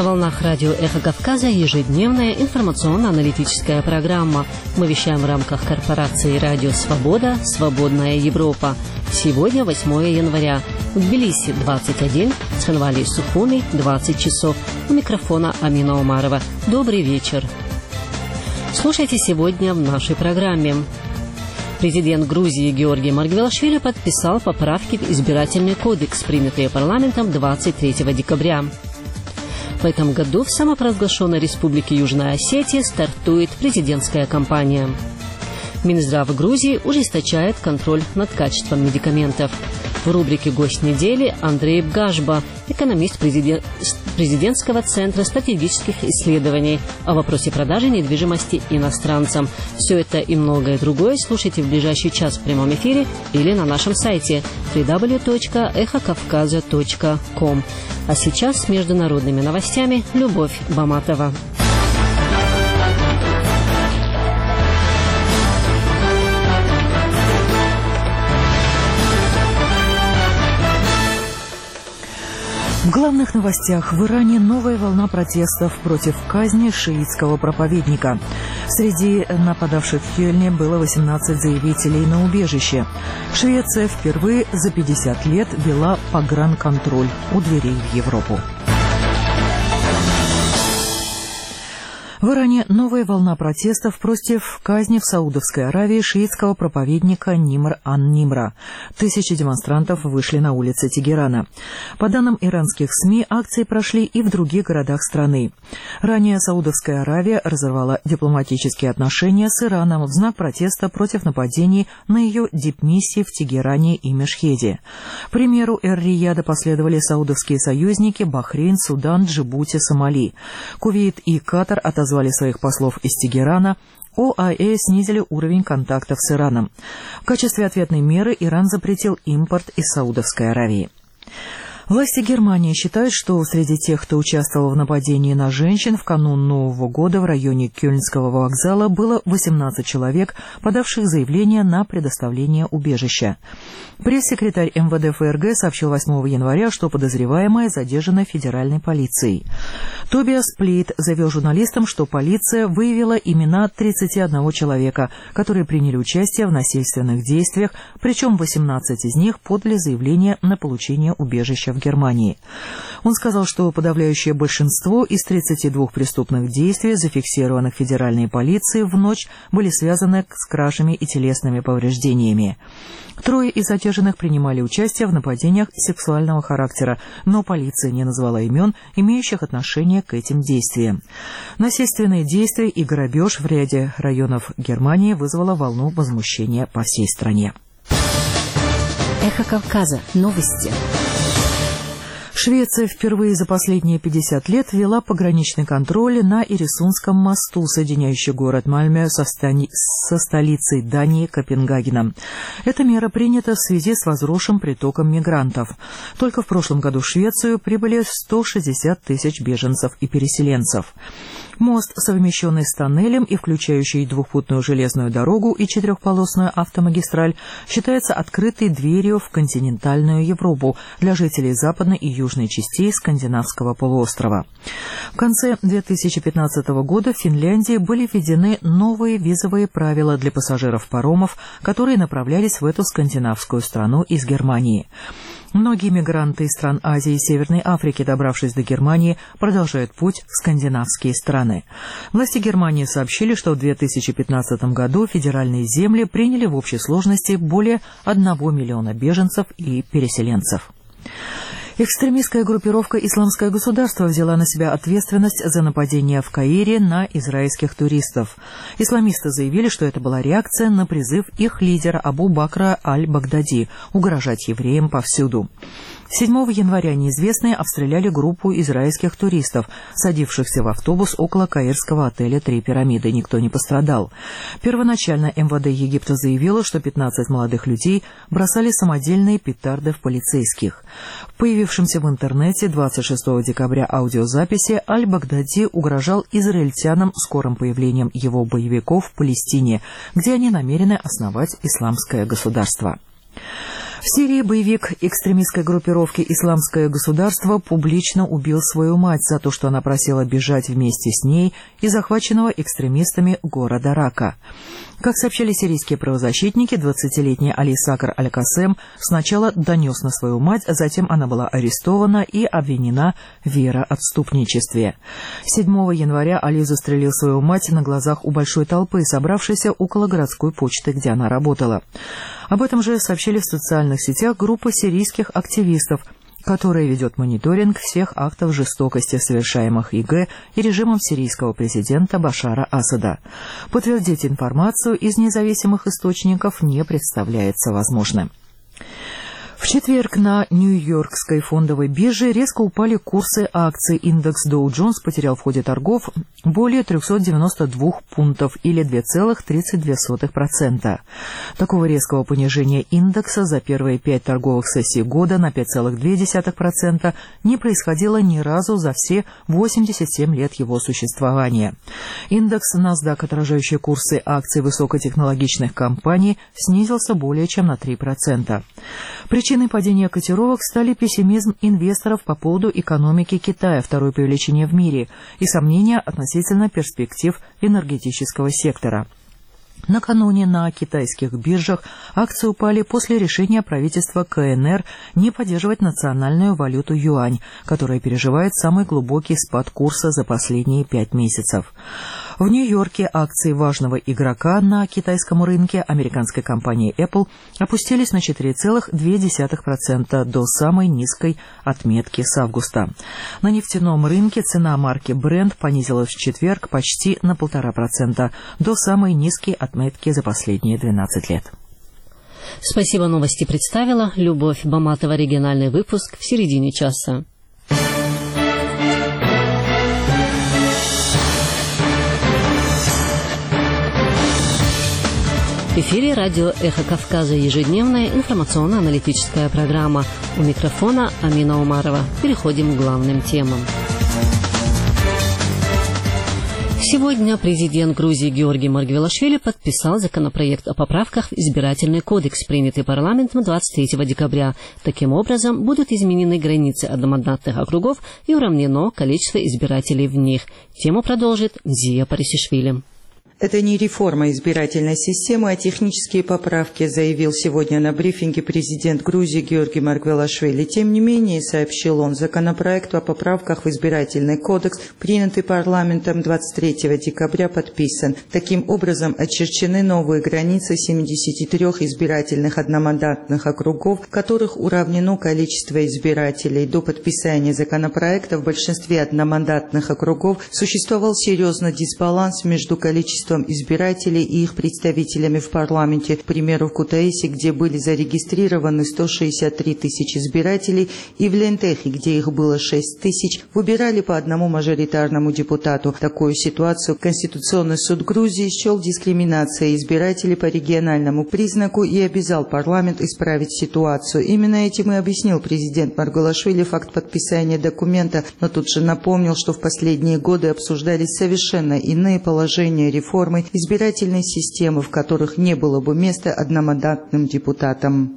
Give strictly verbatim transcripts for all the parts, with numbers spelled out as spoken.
На волнах радио «Эхо Кавказа» ежедневная информационно-аналитическая программа. Мы вещаем в рамках корпорации «Радио Свобода. Свободная Европа». Сегодня восьмое января. В Тбилиси двадцать один, в Цхинвале и Сухуми двадцать часов. У микрофона Амина Умарова. Добрый вечер. Слушайте сегодня в нашей программе. Президент Грузии Георгий Маргвелашвили подписал поправки в избирательный кодекс, принятые парламентом двадцать третьего декабря. В этом году в самопровозглашенной республике Южная Осетия стартует президентская кампания. Минздрав Грузии ужесточает контроль над качеством медикаментов. В рубрике «Гость недели» Андрей Бгажба, экономист президент... президентского центра стратегических исследований, о вопросе продажи недвижимости иностранцам. Все это и многое другое слушайте в ближайший час в прямом эфире или на нашем сайте дабл ю дабл ю дабл ю точка эхо кавказа точка ком. А сейчас с международными новостями Любовь Баматова. В главных новостях: в Иране новая волна протестов против казни шиитского проповедника. Среди нападавших в Кёльне было восемнадцать заявителей на убежище. Швеция впервые за пятьдесят лет вела погранконтроль у дверей в Европу. В Иране новая волна протестов против казни в Саудовской Аравии шиитского проповедника Нимр ан-Нимра. Тысячи демонстрантов вышли на улицы Тегерана. По данным иранских СМИ, акции прошли и в других городах страны. Ранее Саудовская Аравия разорвала дипломатические отношения с Ираном в знак протеста против нападений на ее дипмиссии в Тегеране и Мешхеде. К примеру Эр-Рияда последовали саудовские союзники Бахрейн, Судан, Джибути, Сомали. Кувейт и Катар отозвали своих послов из Тегерана. ОАЭ снизили уровень контактов с Ираном. В качестве ответной меры Иран запретил импорт из Саудовской Аравии. Власти Германии считают, что среди тех, кто участвовал в нападении на женщин в канун Нового года в районе Кёльнского вокзала, было восемнадцать человек, подавших заявление на предоставление убежища. Пресс-секретарь эм вэ дэ эф эр гэ сообщил восьмого января, что подозреваемая задержана федеральной полицией. Тобиас Плейт заявил журналистам, что полиция выявила имена тридцати одного человека, которые приняли участие в насильственных действиях, причем восемнадцать из них подали заявление на получение убежища в Германии. Он сказал, что подавляющее большинство из тридцати двух преступных действий, зафиксированных федеральной полицией в ночь, были связаны с кражами и телесными повреждениями. Трое из задержанных принимали участие в нападениях сексуального характера, но полиция не назвала имен, имеющих отношение к этим действиям. Насильственные действия и грабеж в ряде районов Германии вызвало волну возмущения по всей стране. Эхо Кавказа. Новости. Швеция впервые за последние пятьдесят лет ввела пограничный контроль на Ирисунском мосту, соединяющий город Мальмö со, стани... со столицей Дании Копенгагеном. Эта мера принята в связи с возросшим притоком мигрантов. Только в прошлом году в Швецию прибыли сто шестьдесят тысяч беженцев и переселенцев. Мост, совмещенный с тоннелем и включающий двухпутную железную дорогу и четырехполосную автомагистраль, считается открытой дверью в континентальную Европу для жителей западной и южной частей скандинавского полуострова. В конце две тысячи пятнадцатого года в Финляндии были введены новые визовые правила для пассажиров паромов, которые направлялись в эту скандинавскую страну из Германии. Многие мигранты из стран Азии и Северной Африки, добравшись до Германии, продолжают путь в скандинавские страны. Власти Германии сообщили, что в две тысячи пятнадцатом году федеральные земли приняли в общей сложности более одного миллиона беженцев и переселенцев. Экстремистская группировка «Исламское государство» взяла на себя ответственность за нападение в Каире на израильских туристов. Исламисты заявили, что это была реакция на призыв их лидера Абу Бакра аль-Багдади угрожать евреям повсюду. седьмого января неизвестные обстреляли группу израильских туристов, садившихся в автобус около каирского отеля «Три пирамиды». Никто не пострадал. Первоначально эм вэ дэ Египта заявило, что пятнадцать молодых людей бросали самодельные петарды в полицейских. В появившемся в интернете двадцать шестого декабря аудиозаписи аль-Багдади угрожал израильтянам скорым появлением его боевиков в Палестине, где они намерены основать исламское государство. В Сирии боевик экстремистской группировки «Исламское государство» публично убил свою мать за то, что она просила бежать вместе с ней из захваченного экстремистами города Рака. Как сообщали сирийские правозащитники, двадцатилетний Али Сакр Аль-Касем сначала донес на свою мать, а затем она была арестована и обвинена в вероотступничестве. седьмого января Али застрелил свою мать на глазах у большой толпы, собравшейся около городской почты, где она работала. Об этом же сообщили в социальных сетях группа сирийских активистов, которая ведет мониторинг всех актов жестокости, совершаемых ИГ и режимом сирийского президента Башара Асада. Подтвердить информацию из независимых источников не представляется возможным. В четверг на Нью-Йоркской фондовой бирже резко упали курсы акций. Индекс Dow Jones потерял в ходе торгов более триста девяносто два пунктов или два целых тридцать две сотых процента. Такого резкого понижения индекса за первые пять торговых сессий года на пять целых две десятых процента не происходило ни разу за все восемьдесят семь лет его существования. Индекс NASDAQ, отражающий курсы акций высокотехнологичных компаний, снизился более чем на три процента. Причиной падения котировок стали пессимизм инвесторов по поводу экономики Китая, второй по величине в мире, и сомнения относительно перспектив энергетического сектора. Накануне на китайских биржах акции упали после решения правительства КНР не поддерживать национальную валюту юань, которая переживает самый глубокий спад курса за последние пять месяцев. В Нью-Йорке акции важного игрока на китайском рынке американской компании Apple опустились на четыре целых две десятых процента до самой низкой отметки с августа. На нефтяном рынке цена марки Brent понизилась в четверг почти на полтора процента до самой низкой отметки за последние двенадцать лет. Спасибо, новости представила Любовь Баматова. Региональный выпуск в середине часа. В эфире радио «Эхо Кавказа», ежедневная информационно-аналитическая программа. У микрофона Амина Умарова. Переходим к главным темам. Сегодня президент Грузии Георгий Маргвелашвили подписал законопроект о поправках в избирательный кодекс, принятый парламентом двадцать третьего декабря. Таким образом, будут изменены границы одномандатных округов и уравнено количество избирателей в них. Тему продолжит Мзия Парисишвили. Это не реформа избирательной системы, а технические поправки, заявил сегодня на брифинге президент Грузии Георгий Маргвелашвили. Тем не менее, сообщил он, законопроект о поправках в избирательный кодекс, принятый парламентом двадцать третьего декабря, подписан. Таким образом, очерчены новые границы семидесяти трёх избирательных одномандатных округов, в которых уравнено количество избирателей. До подписания законопроекта в большинстве одномандатных округов существовал серьезный дисбаланс между количеством избирателей и их представителями в парламенте. К примеру, в Кутаиси, где были зарегистрированы сто шестьдесят три тысячи избирателей, и в Лентехе, где их было шесть тысяч, выбирали по одному мажоритарному депутату. Такую ситуацию Конституционный суд Грузии счел дискриминацией избирателей по региональному признаку и обязал парламент исправить ситуацию. Именно этим и объяснил президент Маргвелашвили факт подписания документа, но тут же напомнил, что в последние годы обсуждались совершенно иные положения реформы избирательной системы, в которых не было бы места одномандатным депутатам.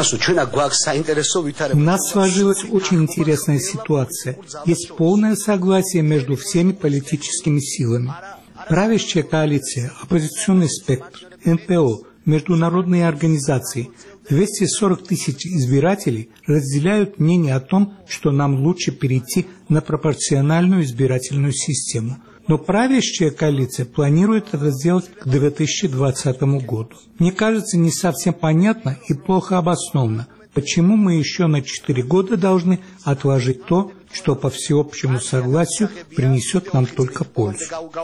У нас сложилась очень интересная ситуация. Есть полное согласие между всеми политическими силами. Правящая коалиция, оппозиционный спектр, эн пэ о, международные организации, двести сорок тысяч избирателей разделяют мнение о том, что нам лучше перейти на пропорциональную избирательную систему. Но правящая коалиция планирует это сделать к две тысячи двадцатому году. Мне кажется, не совсем понятно и плохо обосновано, почему мы еще на четыре года должны отложить то, что по всеобщему согласию принесет нам только пользу.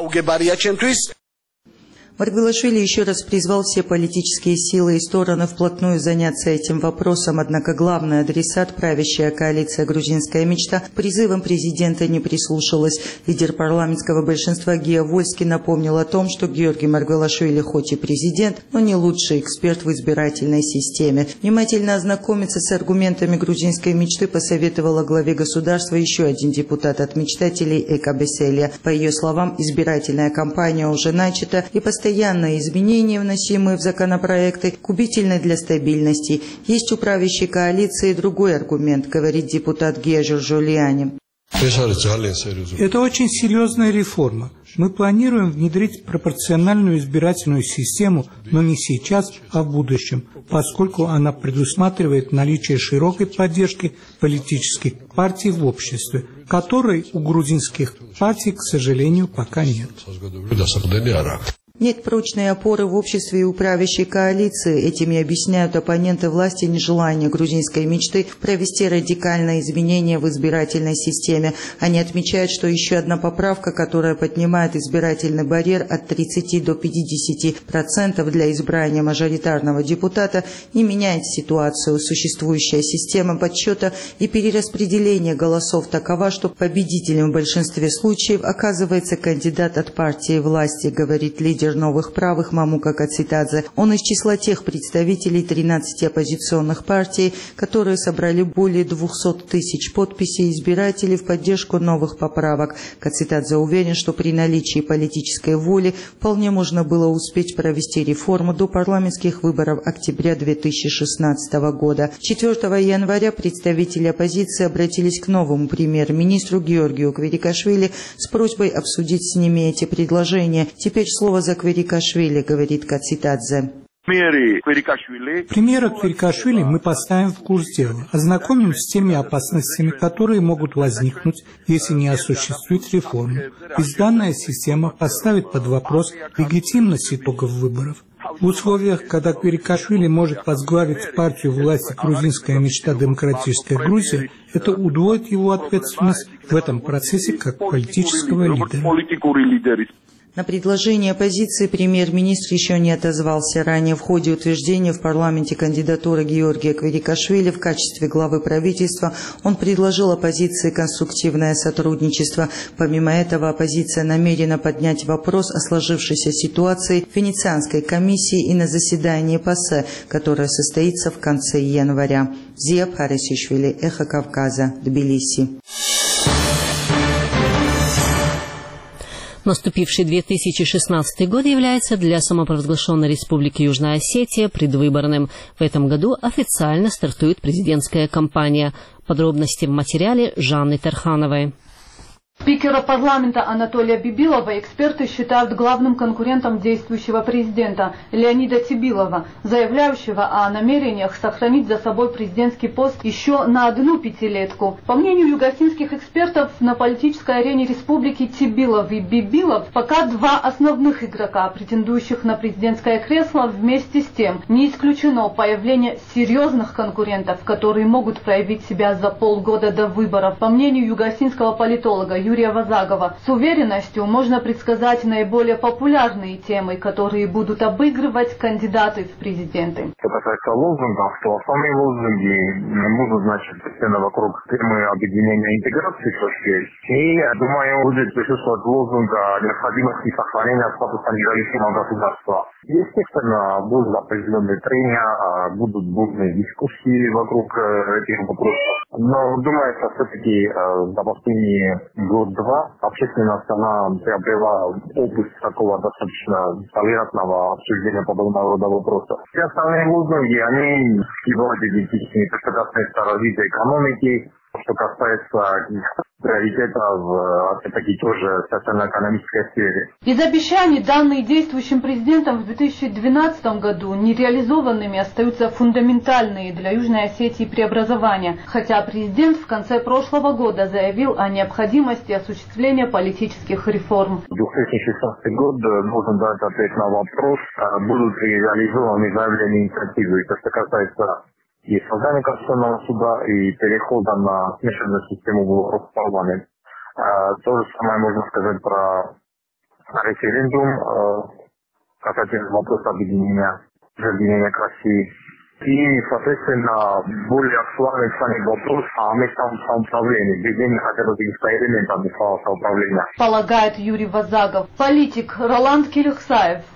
Маргвелашвили еще раз призвал все политические силы и стороны вплотную заняться этим вопросом, однако главный адресат, правящая коалиция «Грузинская мечта», призывом президента не прислушалась. Лидер парламентского большинства Гия Вольский напомнил о том, что Георгий Маргвелашвили хоть и президент, но не лучший эксперт в избирательной системе. Внимательно ознакомиться с аргументами грузинской мечты посоветовала главе государства еще один депутат от мечтателей Эка Беселия. По ее словам, избирательная кампания уже начата и постоянно постоянные изменения, вносимые в законопроекты, губительны для стабильности. Есть у правящей коалиции другой аргумент, говорит депутат Гежер Жулиани. Это очень серьезная реформа. Мы планируем внедрить пропорциональную избирательную систему, но не сейчас, а в будущем, поскольку она предусматривает наличие широкой поддержки политических партий в обществе, которой у грузинских партий, к сожалению, пока нет. Нет прочной опоры в обществе и у правящей коалиции. Этими объясняют оппоненты власти нежелание грузинской мечты провести радикальные изменения в избирательной системе. Они отмечают, что еще одна поправка, которая поднимает избирательный барьер от тридцати до пятидесяти процентов для избрания мажоритарного депутата, не меняет ситуацию. Существующая система подсчета и перераспределения голосов такова, что победителем в большинстве случаев оказывается кандидат от партии власти, говорит лидер новых правых Мамука Кацитадзе. Он из числа тех представителей тринадцати оппозиционных партий, которые собрали более двухсот тысяч подписей избирателей в поддержку новых поправок. Кацитадзе уверен, что при наличии политической воли вполне можно было успеть провести реформу до парламентских выборов октября две тысячи шестнадцатого года. четвёртого января представители оппозиции обратились к новому премьер-министру Георгию Квирикашвили с просьбой обсудить с ними эти предложения. Теперь слово за Квирикашвили, говорит Кацитадзе. Премьера Квирикашвили мы поставим в курс дела, ознакомим с теми опасностями, которые могут возникнуть, если не осуществить реформу. Ведь данная система поставит под вопрос легитимность итогов выборов. В условиях, когда Квирикашвили может возглавить партию власти «Грузинская мечта. Демократическая Грузия», это удвоит его ответственность в этом процессе как политического лидера. На предложение оппозиции премьер-министр еще не отозвался. Ранее в ходе утверждения в парламенте кандидатуры Георгия Квирикашвили в качестве главы правительства он предложил оппозиции конструктивное сотрудничество. Помимо этого, оппозиция намерена поднять вопрос о сложившейся ситуации в Венецианской комиссии и на заседании ПАСЕ, которое состоится в конце января. Зия Пхарисишвили, Эхо Кавказа, Тбилиси. Наступивший две тысячи шестнадцатый год является для самопровозглашенной Республики Южная Осетия предвыборным. В этом году официально стартует президентская кампания. Подробности в материале Жанны Тархановой. Спикера парламента Анатолия Бибилова эксперты считают главным конкурентом действующего президента Леонида Тибилова, заявляющего о намерениях сохранить за собой президентский пост еще на одну пятилетку. По мнению югосинских экспертов, на политической арене республики Тибилов и Бибилов пока два основных игрока, претендующих на президентское кресло. Вместе с тем не исключено появление серьезных конкурентов, которые могут проявить себя за полгода до выборов. По мнению югосинского политолога Юрия Вазагова, с уверенностью можно предсказать наиболее популярные темы, которые будут обыгрывать кандидаты в президенты. Что касается лозунгов, то основные лозунги будут, значит, постепенно вокруг темы объединения и интеграции соцсетей. И, думаю, будет присутствовать лозунг необходимости сохранения статуса независимого государства. Естественно, будут определенные трения, будут бурные дискуссии вокруг этих вопросов. Но, думаю, что все-таки за последние год-два общественность, она приобрела опыт такого достаточно толерантного обсуждения подобного рода вопросов. Все остальные лозунги, они являются идентичными. То, что касается развития экономики, что касается приоритетов, опять-таки, тоже социально-экономической сфере. Из обещаний, данные действующим президентом в две тысячи двенадцатом году, нереализованными остаются фундаментальные для Южной Осетии преобразования, хотя президент в конце прошлого года заявил о необходимости осуществления политических реформ. две тысячи шестнадцатый год должен дать ответ на вопрос, будут ли реализованы заявления инициативы. То, что касается и создание Конституционного суда, и перехода на смешанную систему выборов в парламент. То же самое можно сказать про референдум касательно вопроса объединения, объединения к России. И, соответственно, более актуальный станет вопрос о местном самоуправлении, введении хотя бы каких-то элементов местного самоуправления. Полагает Юрий Вазагов. Политик Роланд Кирихсаев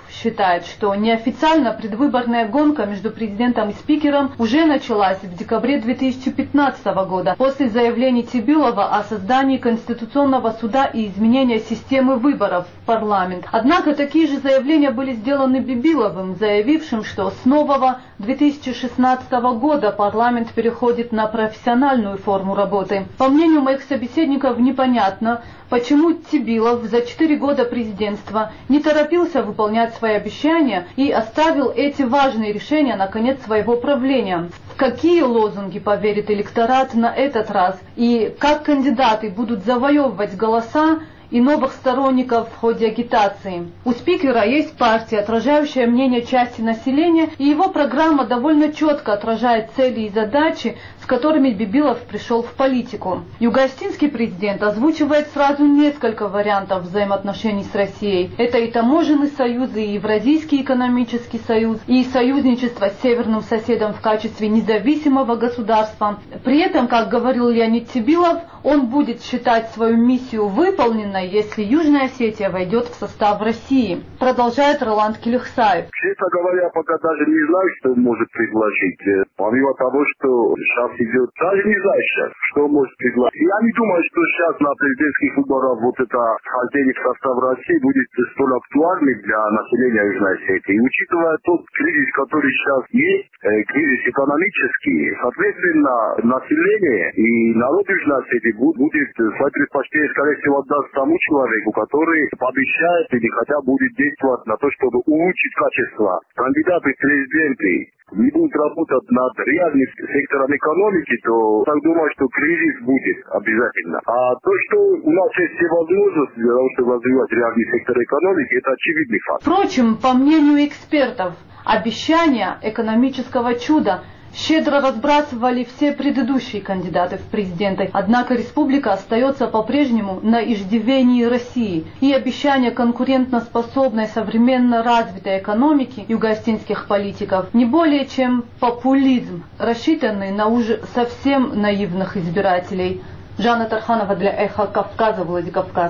считает, что неофициально предвыборная гонка между президентом и спикером уже началась в декабре две тысячи пятнадцатого года после заявлений Цибилова о создании Конституционного суда и изменения системы выборов в парламент. Однако такие же заявления были сделаны Бибиловым, заявившим, что с нового две тысячи шестнадцатого года парламент переходит на профессиональную форму работы. По мнению моих собеседников, непонятно, почему Цибилов за четыре года президентства не торопился выполнять свои обещания и оставил эти важные решения на конец своего правления. В какие лозунги поверит электорат на этот раз и как кандидаты будут завоевывать голоса и новых сторонников в ходе агитации. У спикера есть партия, отражающая мнение части населения, и его программа довольно четко отражает цели и задачи, с которыми Бибилов пришел в политику. Юго-Остинский президент озвучивает сразу несколько вариантов взаимоотношений с Россией. Это и таможенный союз, и Евразийский экономический союз, и союзничество с северным соседом в качестве независимого государства. При этом, как говорил Леонид Цибилов, он будет считать свою миссию выполненной, если Южная Осетия войдет в состав России. Продолжает Роланд Келихсаев. Честно говоря, пока даже не знаю, что он может предложить. Помимо того, что сейчас идет, даже не знаю сейчас, что может предложить. Я не думаю, что сейчас на президентских выборах вот это вхождение в состав России будет столь актуальным для населения Южной Осетии. И учитывая тот кризис, который сейчас есть, кризис экономический, соответственно, население и народ Южной Осетии будет свои предпочтения, скорее всего, отдаст тому человеку, который пообещает или хотя будет действовать на то, чтобы улучшить качество. Кандидаты в президенты не будут работать над реальным сектором экономики, то так думаю, что кризис будет обязательно. А то, что у нас есть все возможности для того, чтобы развивать реальный сектор экономики, это очевидный факт. Впрочем, по мнению экспертов, обещания экономического чуда щедро разбрасывали все предыдущие кандидаты в президенты. Однако республика остается по-прежнему на иждивении России. И обещания конкурентоспособной, современно развитой экономики юго-остинских политиков не более чем популизм, рассчитанный на уже совсем наивных избирателей. Жанна Тарханова для Эхо Кавказа, Владикавказ.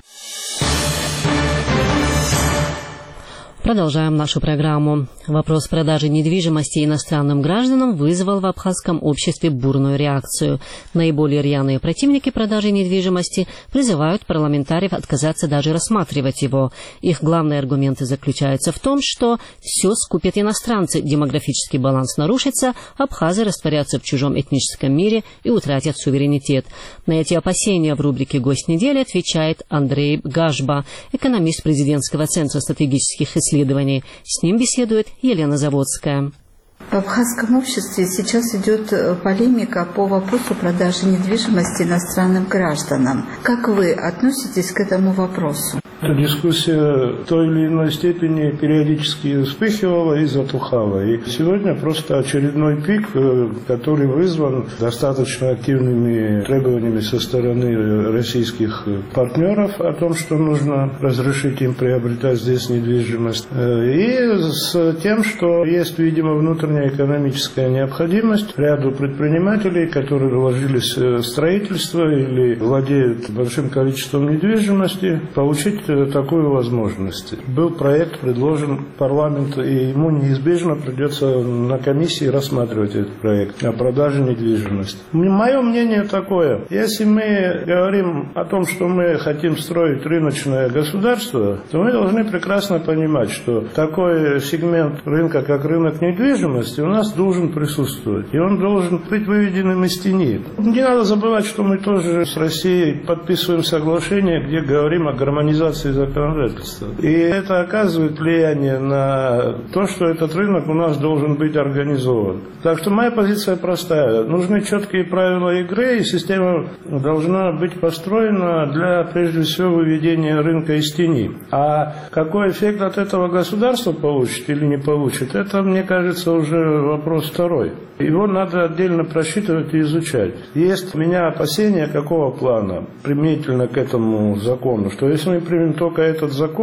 Продолжаем нашу программу. Вопрос продажи недвижимости иностранным гражданам вызвал в абхазском обществе бурную реакцию. Наиболее рьяные противники продажи недвижимости призывают парламентариев отказаться даже рассматривать его. Их главные аргументы заключаются в том, что все скупят иностранцы, демографический баланс нарушится, абхазы растворятся в чужом этническом мире и утратят суверенитет. На эти опасения в рубрике «Гость недели» отвечает Андрей Гашба, экономист президентского центра стратегических исследований. С ним беседует Елена Заводская. В абхазском обществе сейчас идет полемика по вопросу продажи недвижимости иностранным гражданам. Как вы относитесь к этому вопросу? Эта дискуссия в той или иной степени периодически вспыхивала и затухала. И сегодня просто очередной пик, который вызван достаточно активными требованиями со стороны российских партнеров о том, что нужно разрешить им приобретать здесь недвижимость. И с тем, что есть, видимо, внутренняя экономическая необходимость ряду предпринимателей, которые вложились в строительство или владеют большим количеством недвижимости, получить такую возможность. Был проект предложен парламенту, и ему неизбежно придется на комиссии рассматривать этот проект о продаже недвижимости. Мое мнение такое: если мы говорим о том, что мы хотим строить рыночное государство, то мы должны прекрасно понимать, что такой сегмент рынка, как рынок недвижимости, у нас должен присутствовать, и он должен быть выведенным из тени. Не надо забывать, что мы тоже с Россией подписываем соглашение, где говорим о гармонизации законодательства. И это оказывает влияние на то, что этот рынок у нас должен быть организован. Так что моя позиция простая. Нужны четкие правила игры, и система должна быть построена для, прежде всего, выведения рынка из тени. А какой эффект от этого государство получит или не получит, это, мне кажется, уже вопрос второй. Его надо отдельно просчитывать и изучать. Есть у меня опасения какого плана применительно к этому закону, что если мы примем только этот закон,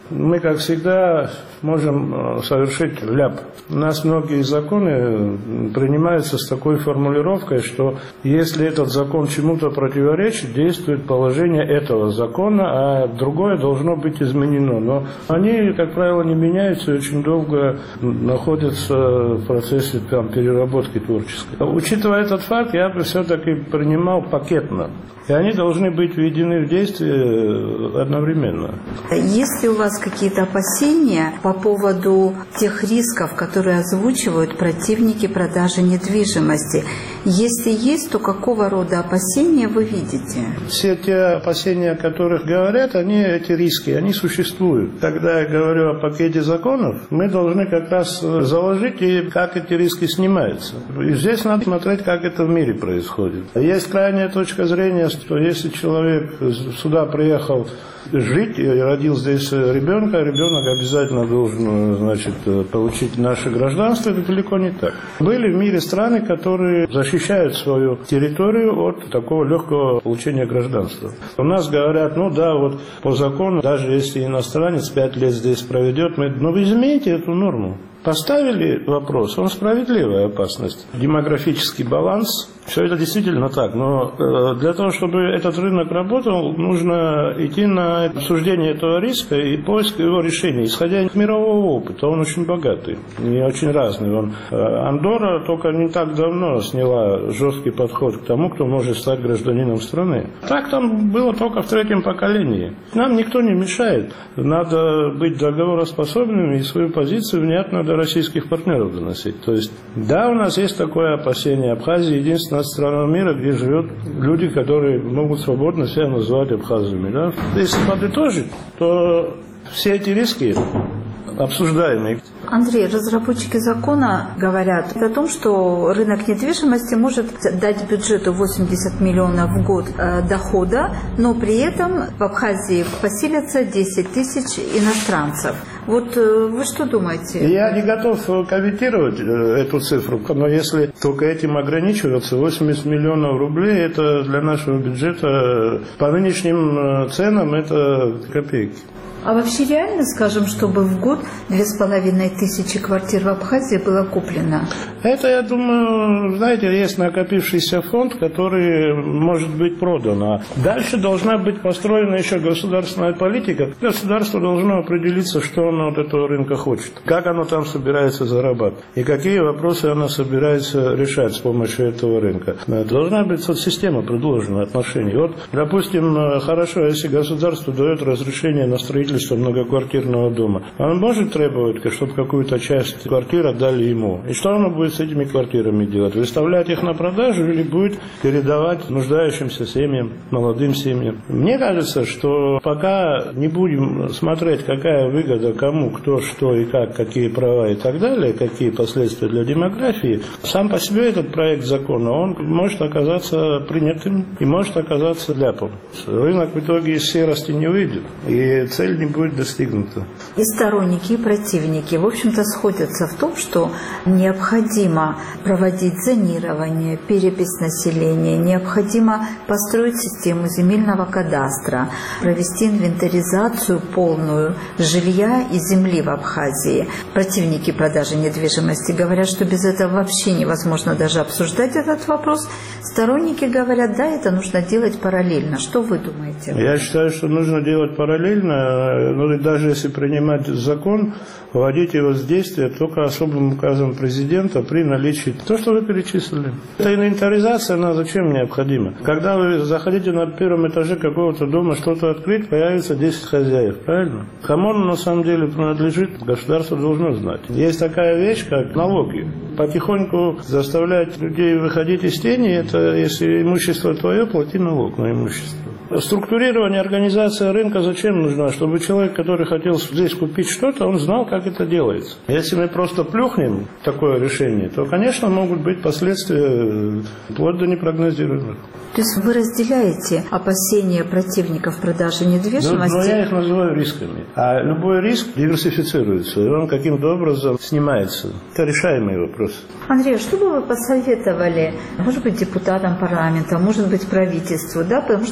мы, как всегда, можем совершить ляп. У нас многие законы принимаются с такой формулировкой, что если этот закон чему-то противоречит, действует положение этого закона, а другое должно быть изменено. Но они, как правило, не меняются и очень долго находятся в процессе там, переработки творческой. Учитывая этот факт, я бы все-таки принимал пакетно. И они должны быть введены в действие одновременно. Есть ли у вас какие-то опасения по поводу тех рисков, которые озвучивают противники продажи недвижимости? Если есть, то какого рода опасения вы видите? Все те опасения, о которых говорят, они, эти риски, они существуют. Когда я говорю о пакете законов, мы должны как раз заложить, и как эти риски снимаются. И здесь надо смотреть, как это в мире происходит. Есть крайняя точка зрения, что если человек сюда приехал жить и родил здесь ребенка, ребенок обязательно должен, значит, получить наше гражданство. Это далеко не так. Были в мире страны, которые защищают свою территорию от такого легкого получения гражданства. У нас говорят, ну да, вот по закону, даже если иностранец пять лет здесь проведет, мы, ну вы измените эту норму. Поставили вопрос, он справедливая опасность. Демографический баланс, все это действительно так, но э, для того, чтобы этот рынок работал, нужно идти на обсуждение этого риска и поиск его решения, исходя из мирового опыта. Он очень богатый и очень разный. Он, э, Андорра только не так давно сняла жесткий подход к тому, кто может стать гражданином страны. Так там было только в третьем поколении. Нам никто не мешает. Надо быть договороспособными и свою позицию внятно до российских партнеров доносить. То есть, да, у нас есть такое опасение. Абхазия единственная страна мира, где живут люди, которые могут свободно себя называть абхазами. Да? Если подытожить, то все эти риски обсуждаемые. Андрей, разработчики закона говорят о том, что рынок недвижимости может дать бюджету восемьдесят миллионов в год э, дохода, но при этом в Абхазии поселятся десять тысяч иностранцев. Вот э, вы что думаете? Я не готов комментировать э, эту цифру, но если только этим ограничиваться, восемьдесят миллионов рублей, это для нашего бюджета по нынешним ценам это копейки. А вообще реально, скажем, чтобы в год две с половиной тысячи квартир в Абхазии было куплено? Это, я думаю, знаете, есть накопившийся фонд, который может быть продан. А дальше должна быть построена еще государственная политика. Государство должно определиться, что оно от этого рынка хочет, как оно там собирается зарабатывать и какие вопросы оно собирается решать с помощью этого рынка. Должна быть соцсистема предложена отношений. Вот, допустим, хорошо, если государство дает разрешение на строительство многоквартирного дома. Он может требовать, чтобы какую-то часть квартир отдали ему. И что оно будет с этими квартирами делать? Выставлять их на продажу или будет передавать нуждающимся семьям, молодым семьям? Мне кажется, что пока не будем смотреть, какая выгода кому, кто, что и как, какие права и так далее, какие последствия для демографии, сам по себе этот проект закона, он может оказаться принятым и может оказаться ляпом. Рынок в итоге из серости не выйдет. И цель не будет достигнута. И сторонники, и противники, в общем-то, сходятся в том, что необходимо проводить зонирование, перепись населения, необходимо построить систему земельного кадастра, провести инвентаризацию полную жилья и земли в Абхазии. Противники продажи недвижимости говорят, что без этого вообще невозможно даже обсуждать этот вопрос. Сторонники говорят, да, это нужно делать параллельно. Что вы думаете? Я считаю, что нужно делать параллельно. Ну, даже если принимать закон, вводить его в действие только особым указом президента при наличии то, что вы перечислили. Эта инвентаризация, она зачем необходима? Когда вы заходите на первом этаже какого-то дома что-то открыть, появится десять хозяев, правильно? Кому он на самом деле принадлежит, государство должно знать. Есть такая вещь, как налоги. Потихоньку заставлять людей выходить из тени, это если имущество твое, плати налог на имущество. Структурирование, организация рынка зачем нужна? Чтобы человек, который хотел здесь купить что-то, он знал, как это делается. Если мы просто плюхнем такое решение, то, конечно, могут быть последствия вплоть до непрогнозируемых. То есть вы разделяете опасения противников продажи недвижимости? Ну, но я их называю рисками. А любой риск диверсифицируется, и он каким-то образом снимается. Это решаемый вопрос. Андрей, что бы вы посоветовали, может быть, депутатам парламента, может быть, правительству, да? Потому что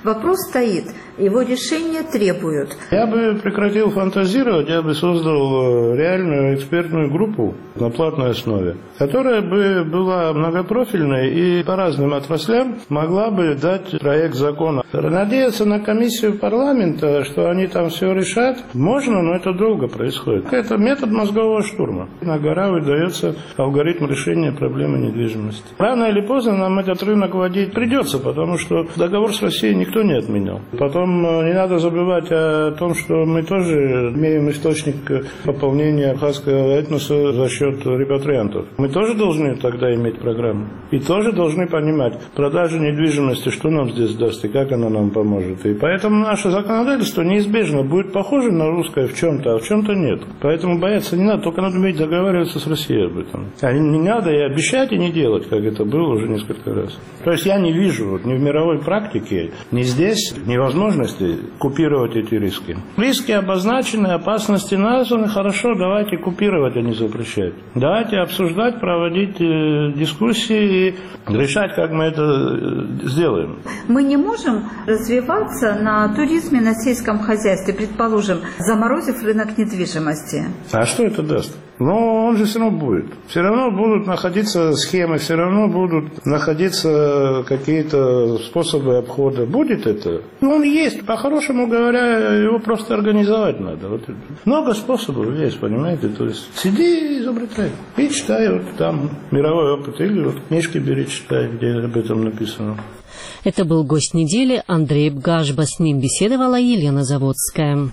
Вопрос стоит, его решение требуют. Я бы прекратил фантазировать, я бы создал реальную экспертную группу на платной основе, которая бы была многопрофильной и по разным отраслям могла бы дать проект закона. Надеяться на комиссию парламента, что они там все решат, можно, но это долго происходит. Это метод мозгового штурма. На гора выдается алгоритм решения проблемы недвижимости. Рано или поздно нам этот рынок вводить придется, потому что договор с Россией никто не отменял. Потом не надо забывать о том, что мы тоже имеем источник пополнения абхазского этноса за счет репатриантов. Мы тоже должны тогда иметь программу. И тоже должны понимать, продажа недвижимости, что нам здесь даст и как она нам поможет. И поэтому наше законодательство неизбежно будет похоже на русское в чем-то, а в чем-то нет. Поэтому бояться не надо, только надо уметь договариваться с Россией об этом. А не надо и обещать, и не делать, как это было уже несколько раз. То есть я не вижу вот, ни в мировой практике, ни здесь невозможности купировать эти риски. Риски обозначены, опасности названы, хорошо, давайте купировать, а не запрещать. Давайте обсуждать, проводить э, дискуссии и решать, как мы это э, сделаем. Мы не можем развиваться на туризме, на сельском хозяйстве, предположим, заморозив рынок недвижимости. А что это даст? Но он же все равно будет. Все равно будут находиться схемы, все равно будут находиться какие-то способы обхода. Будет это? Ну, он есть. По-хорошему говоря, его просто организовать надо. Вот. Много способов есть, понимаете? То есть сиди и изобретай. И читай вот там мировой опыт. Или вот книжки бери, читай, где об этом написано. Это был гость недели Андрей Бгашба. С ним беседовала Елена Заводская.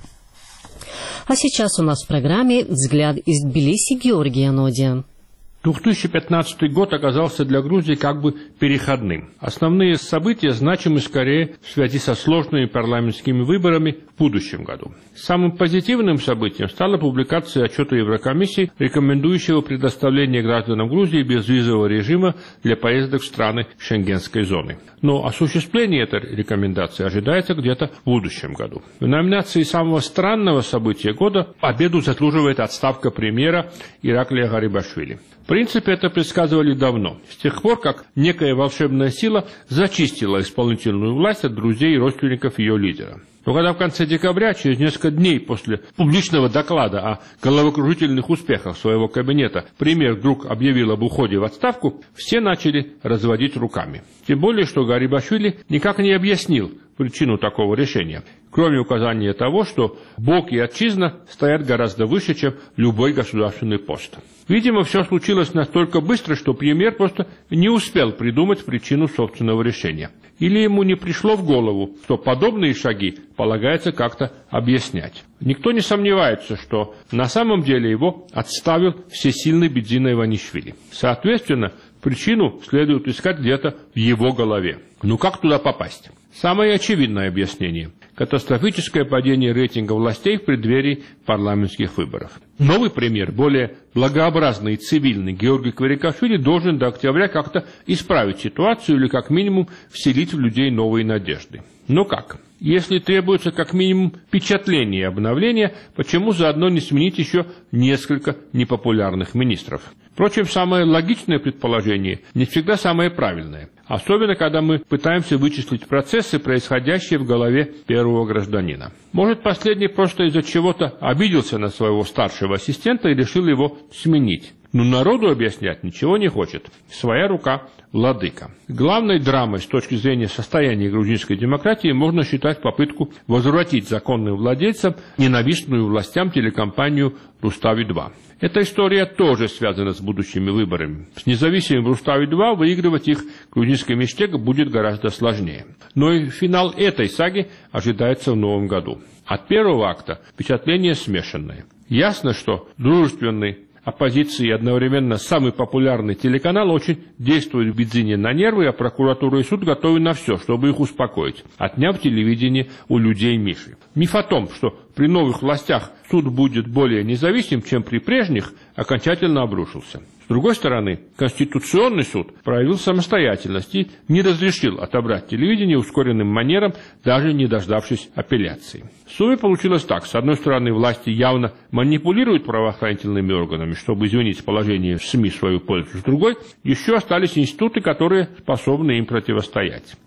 А сейчас у нас в программе «Взгляд из Тбилиси» Георгия Нодия. две тысячи пятнадцатый год оказался для Грузии как бы переходным. Основные события значимы скорее в связи со сложными парламентскими выборами в будущем году. Самым позитивным событием стала публикация отчета Еврокомиссии, рекомендующего предоставление гражданам Грузии безвизового режима для поездок в страны Шенгенской зоны. Но осуществление этой рекомендации ожидается где-то в будущем году. В номинации самого странного события года победу заслуживает отставка премьера Ираклия Гарибашвили. В принципе, это предсказывали давно, с тех пор, как некая волшебная сила зачистила исполнительную власть от друзей и родственников ее лидера. Но когда в конце декабря, через несколько дней после публичного доклада о головокружительных успехах своего кабинета, премьер вдруг объявил об уходе в отставку, все начали разводить руками. Тем более, что Гарибашвили никак не объяснил причину такого решения, кроме указания того, что Бог и Отчизна стоят гораздо выше, чем любой государственный пост. Видимо, все случилось настолько быстро, что премьер просто не успел придумать причину собственного решения. Или ему не пришло в голову, что подобные шаги полагается как-то объяснять. Никто не сомневается, что на самом деле его отставил всесильный Бедзина Иванишвили. Соответственно, причину следует искать где-то в его голове. Ну как туда попасть? Самое очевидное объяснение – катастрофическое падение рейтинга властей в преддверии парламентских выборов. Новый премьер, более благообразный и цивильный Георгий Кверикашвили, должен до октября как-то исправить ситуацию или как минимум вселить в людей новые надежды. Но как? Если требуется как минимум впечатление и обновление, почему заодно не сменить еще несколько непопулярных министров? Впрочем, самое логичное предположение не всегда самое правильное, особенно когда мы пытаемся вычислить процессы, происходящие в голове первого гражданина. Может, последний просто из-за чего-то обиделся на своего старшего ассистента и решил его сменить. Но народу объяснять ничего не хочет. Своя рука владыка. Главной драмой с точки зрения состояния грузинской демократии можно считать попытку возвратить законным владельцам ненавистную властям телекомпанию «Рустави-два». Эта история тоже связана с будущими выборами. С независимым «Рустави-два» выигрывать их грузинской мечте будет гораздо сложнее. Но и финал этой саги ожидается в новом году. От первого акта впечатление смешанное. Ясно, что дружественный оппозиции и одновременно самый популярный телеканал очень действует в Бедзине на нервы, а прокуратура и суд готовы на все, чтобы их успокоить, отняв телевидение у людей Миши. Миф о том, что при новых властях суд будет более независим, чем при прежних, окончательно обрушился. С другой стороны, Конституционный суд проявил самостоятельность и не разрешил отобрать телевидение ускоренным манером, даже не дождавшись апелляции. В сумме получилось так. С одной стороны, власти явно манипулируют правоохранительными органами, чтобы изменить положение СМИ в свою пользу. С другой, еще остались институты, которые способны им противостоять.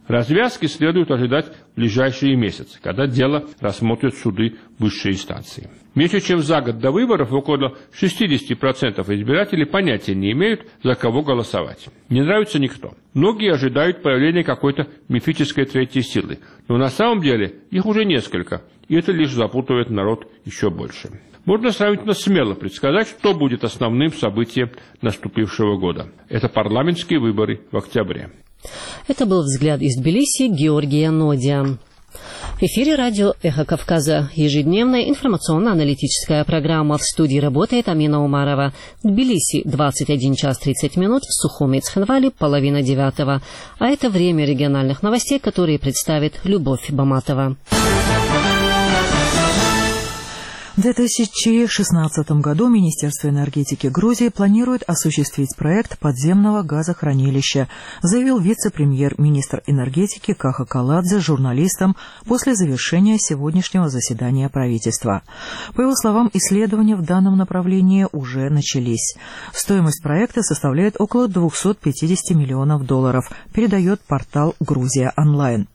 Развязки следует ожидать в ближайшие месяцы, когда дело рассмотрят суды высшей инстанции. Меньше чем за год до выборов около шестьдесят процентов избирателей понятия не имеют, за кого голосовать. Не нравится никто. Многие ожидают появления какой-то мифической третьей силы, но на самом деле их уже несколько, и это лишь запутывает народ еще больше. Можно сравнительно смело предсказать, что будет основным событием наступившего года. Это парламентские выборы в октябре. Это был взгляд из Тбилиси Георгия Нодия. В эфире радио «Эхо Кавказа». Ежедневная информационно-аналитическая программа. В студии работает Амина Умарова. В Тбилиси двадцать один час тридцать минут, в Сухуми и Цхинвале половина девятого. А это время региональных новостей, которые представит Любовь Баматова. В две тысячи шестнадцатом году Министерство энергетики Грузии планирует осуществить проект подземного газохранилища, заявил вице-премьер-министр энергетики Каха Каладзе журналистам после завершения сегодняшнего заседания правительства. По его словам, исследования в данном направлении уже начались. Стоимость проекта составляет около двести пятьдесят миллионов долларов, передает портал «Грузия онлайн».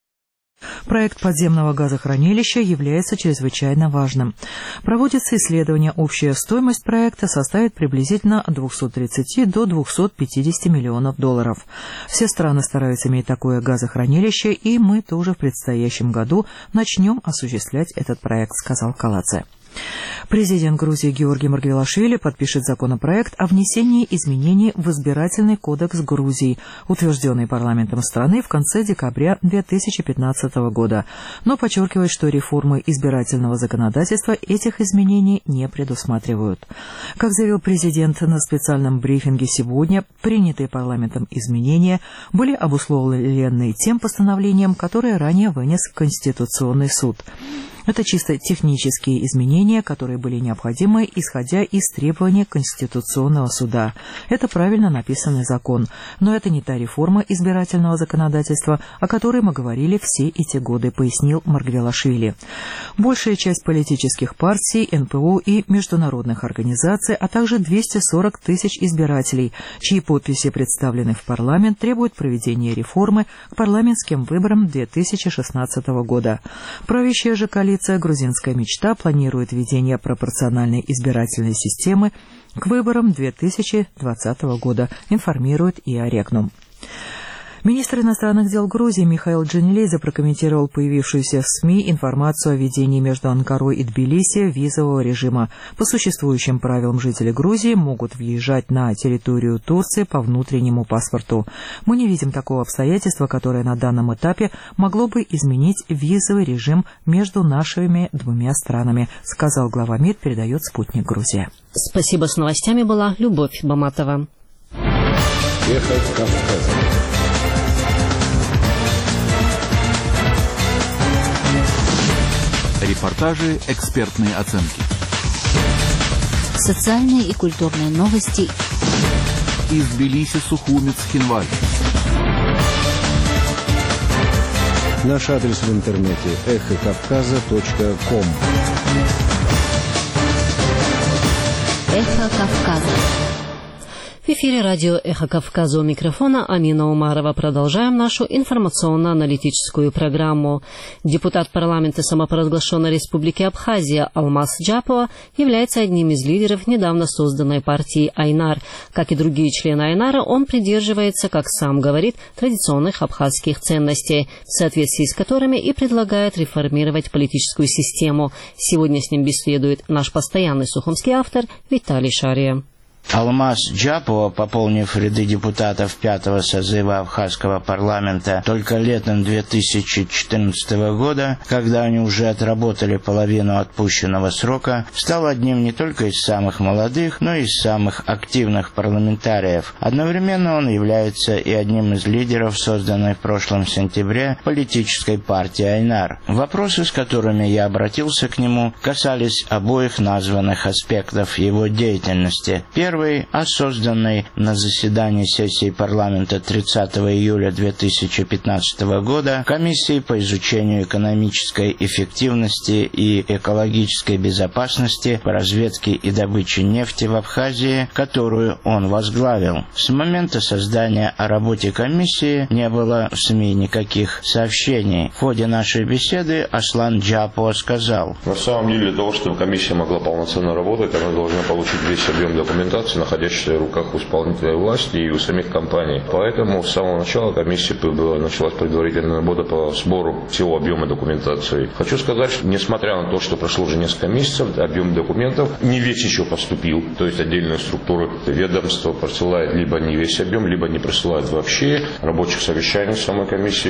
Проект подземного газохранилища является чрезвычайно важным. Проводится исследование, общая стоимость проекта составит приблизительно от двухсот тридцати до двухсот пятидесяти миллионов долларов. Все страны стараются иметь такое газохранилище, и мы тоже в предстоящем году начнем осуществлять этот проект, сказал Каладзе. Президент Грузии Георгий Маргвелашвили подпишет законопроект о внесении изменений в избирательный кодекс Грузии, утвержденный парламентом страны в конце декабря две тысячи пятнадцатого года, но подчеркивает, что реформы избирательного законодательства этих изменений не предусматривают. Как заявил президент на специальном брифинге сегодня, принятые парламентом изменения были обусловлены тем постановлением, которое ранее вынес Конституционный суд. Это чисто технические изменения, которые были необходимы, исходя из требований Конституционного суда. Это правильно написанный закон, но это не та реформа избирательного законодательства, о которой мы говорили все эти годы, пояснил Маргвелашвили. Большая часть политических партий, эн пэ о и международных организаций, а также двести сорок тысяч избирателей, чьи подписи представлены в парламент, требуют проведения реформы к парламентским выборам две тысячи шестнадцатого года. Правящая же коалиция «Грузинская мечта» планирует введение пропорциональной избирательной системы к выборам две тысячи двадцатого года, информирует ИА Регнум. Министр иностранных дел Грузии Михаил Джанилидзе прокомментировал появившуюся в СМИ информацию о введении между Анкарой и Тбилиси визового режима. По существующим правилам жители Грузии могут въезжать на территорию Турции по внутреннему паспорту. Мы не видим такого обстоятельства, которое на данном этапе могло бы изменить визовый режим между нашими двумя странами, сказал глава МИД, передает «Спутник Грузия». Спасибо. С новостями была Любовь Баматова. Эхо Кавказа. Репортажи, экспертные оценки. Социальные и культурные новости. Из Тбилиси, Сухуми, Цхинвале. Наш адрес в интернете эхо кавказа точка ком. Эхо Кавказа. В эфире радио «Эхо Кавказа», у микрофона Амина Умарова. Продолжаем нашу информационно-аналитическую программу. Депутат парламента самопровозглашенной республики Абхазия Алмаз Джапова является одним из лидеров недавно созданной партии «Айнар». Как и другие члены «Айнара», он придерживается, как сам говорит, традиционных абхазских ценностей, в соответствии с которыми и предлагает реформировать политическую систему. Сегодня с ним беседует наш постоянный сухумский автор Виталий Шария. Алмаз Джапова, пополнив ряды депутатов пятого созыва абхазского парламента только летом две тысячи четырнадцатого года, когда они уже отработали половину отпущенного срока, стал одним не только из самых молодых, но и из самых активных парламентариев. Одновременно он является и одним из лидеров созданной в прошлом сентябре политической партии «Айнар». Вопросы, с которыми я обратился к нему, касались обоих названных аспектов его деятельности. Первый Первый, о созданной на заседании сессии парламента тридцатого июля две тысячи пятнадцатого года комиссии по изучению экономической эффективности и экологической безопасности по разведке и добыче нефти в Абхазии, которую он возглавил. С момента создания о работе комиссии не было в СМИ никаких сообщений. В ходе нашей беседы Аслан Джапо сказал: на самом деле, для того, чтобы комиссия могла полноценно работать, она должна получить весь объем документации, находящийся в руках у исполнительной власти и у самих компаний. Поэтому с самого начала комиссия началась предварительная работа по сбору всего объема документации. Хочу сказать, что несмотря на то, что прошло уже несколько месяцев, объем документов не весь еще поступил. То есть отдельные структуры ведомства присылают либо не весь объем, либо не присылают вообще. Рабочих совещаний самой комиссии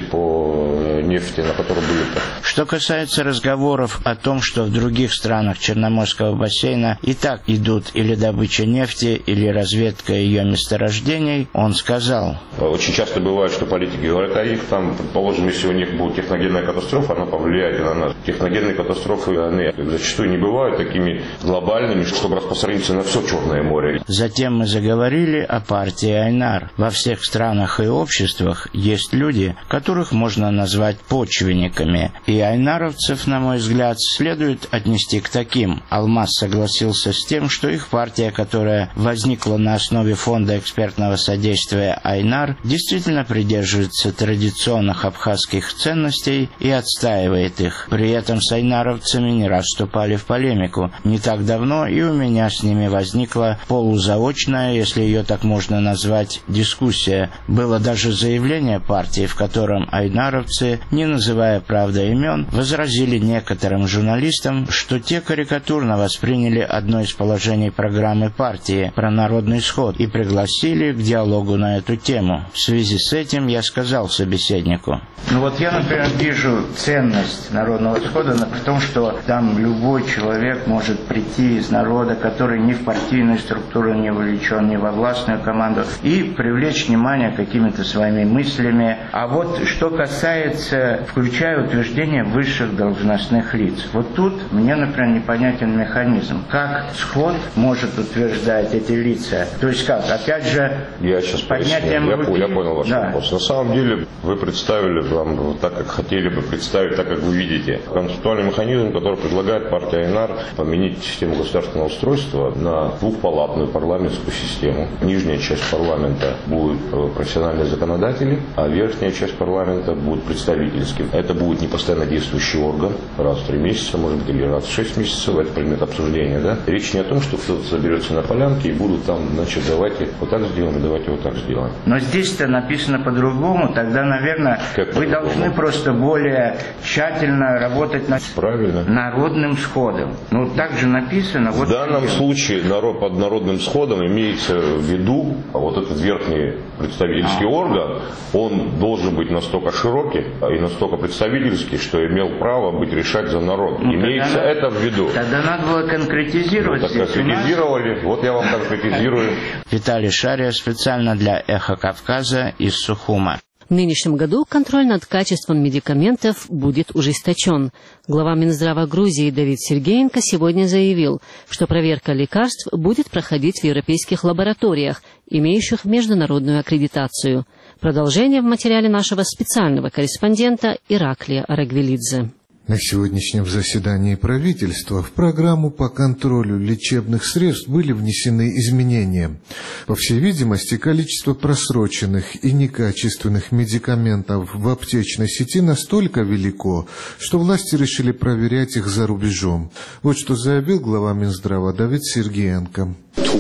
по нефти, на которой были. Что касается разговоров о том, что в других странах Черноморского бассейна и так идут или добыча нефти, или разведка ее месторождений, он сказал: очень часто бывает, что политики говорят, а их там, предположим, если у них будет техногенная катастрофа, она повлияет и на нас. Техногенные катастрофы, они зачастую не бывают такими глобальными, чтобы распространиться на все Черное море. Затем мы заговорили о партии Айнар. Во всех странах и обществах есть люди, которых можно назвать почвенниками. И айнаровцев, на мой взгляд, следует отнести к таким. Алмаз согласился с тем, что их партия, которая возникла на основе фонда экспертного содействия Айнар, действительно придерживается традиционных абхазских ценностей и отстаивает их. При этом с айнаровцами не раз вступали в полемику. Не так давно и у меня с ними возникла полузаочная, если ее так можно назвать, дискуссия. Было даже заявление партии, в котором айнаровцы, не называя, правда, имен, возразили некоторым журналистам, что те карикатурно восприняли одно из положений программы партии про народный сход и пригласили к диалогу на эту тему. В связи с этим я сказал собеседнику: ну вот я, например, вижу ценность народного схода в том, что там любой человек может прийти из народа, который ни в партийную структуру не вовлечен, ни во властную команду, и привлечь внимание какими-то своими мыслями. А вот что касается, включая утверждение высших должностных лиц, вот тут мне, например, непонятен механизм. Как сход может утверждать эти лица? То есть как? Опять же, я сейчас поднятием я, руки... я понял ваш да. вопрос. На самом деле вы представили вам так, как хотели бы представить, так, как вы видите. Концептуальный механизм, который предлагает партия Айнар, поменять систему государственного устройства на двухпалатную парламентскую систему. Нижняя часть парламента будет профессиональные законодатели, а верхняя часть парламента будет представительским. Это будет не постоянно действующий орган, раз в три месяца, может быть, или раз в шесть месяцев, это предмет обсуждения, да? Речь не о том, что кто-то соберется на полянке и будут там, значит, давайте вот так сделаем, давайте вот так сделаем. Но здесь-то написано по-другому, тогда, наверное, как вы по-другому? Должны просто более тщательно работать над Правильно. народным сходом. Ну, так же написано. Вот в данном идет. случае народ, под народным сходом имеется в виду, а вот этот верхний представительский а. орган, он должен быть настолько широкий и настолько представительский, что имел право быть решать за народ. Ну, имеется тогда, это в виду. Тогда надо было конкретизировать. Ну, так конкретизировали, вот я вам конкретизирую. Виталий Шария специально для «Эхо Кавказа» из Сухума. В нынешнем году контроль над качеством медикаментов будет ужесточен. Глава Минздрава Грузии Давид Сергеенко сегодня заявил, что проверка лекарств будет проходить в европейских лабораториях, имеющих международную аккредитацию. Продолжение в материале нашего специального корреспондента Ираклия Арагвелидзе. На сегодняшнем заседании правительства в программу по контролю лечебных средств были внесены изменения. По всей видимости, количество просроченных и некачественных медикаментов в аптечной сети настолько велико, что власти решили проверять их за рубежом. Вот что заявил глава Минздрава Давид Сергеенко.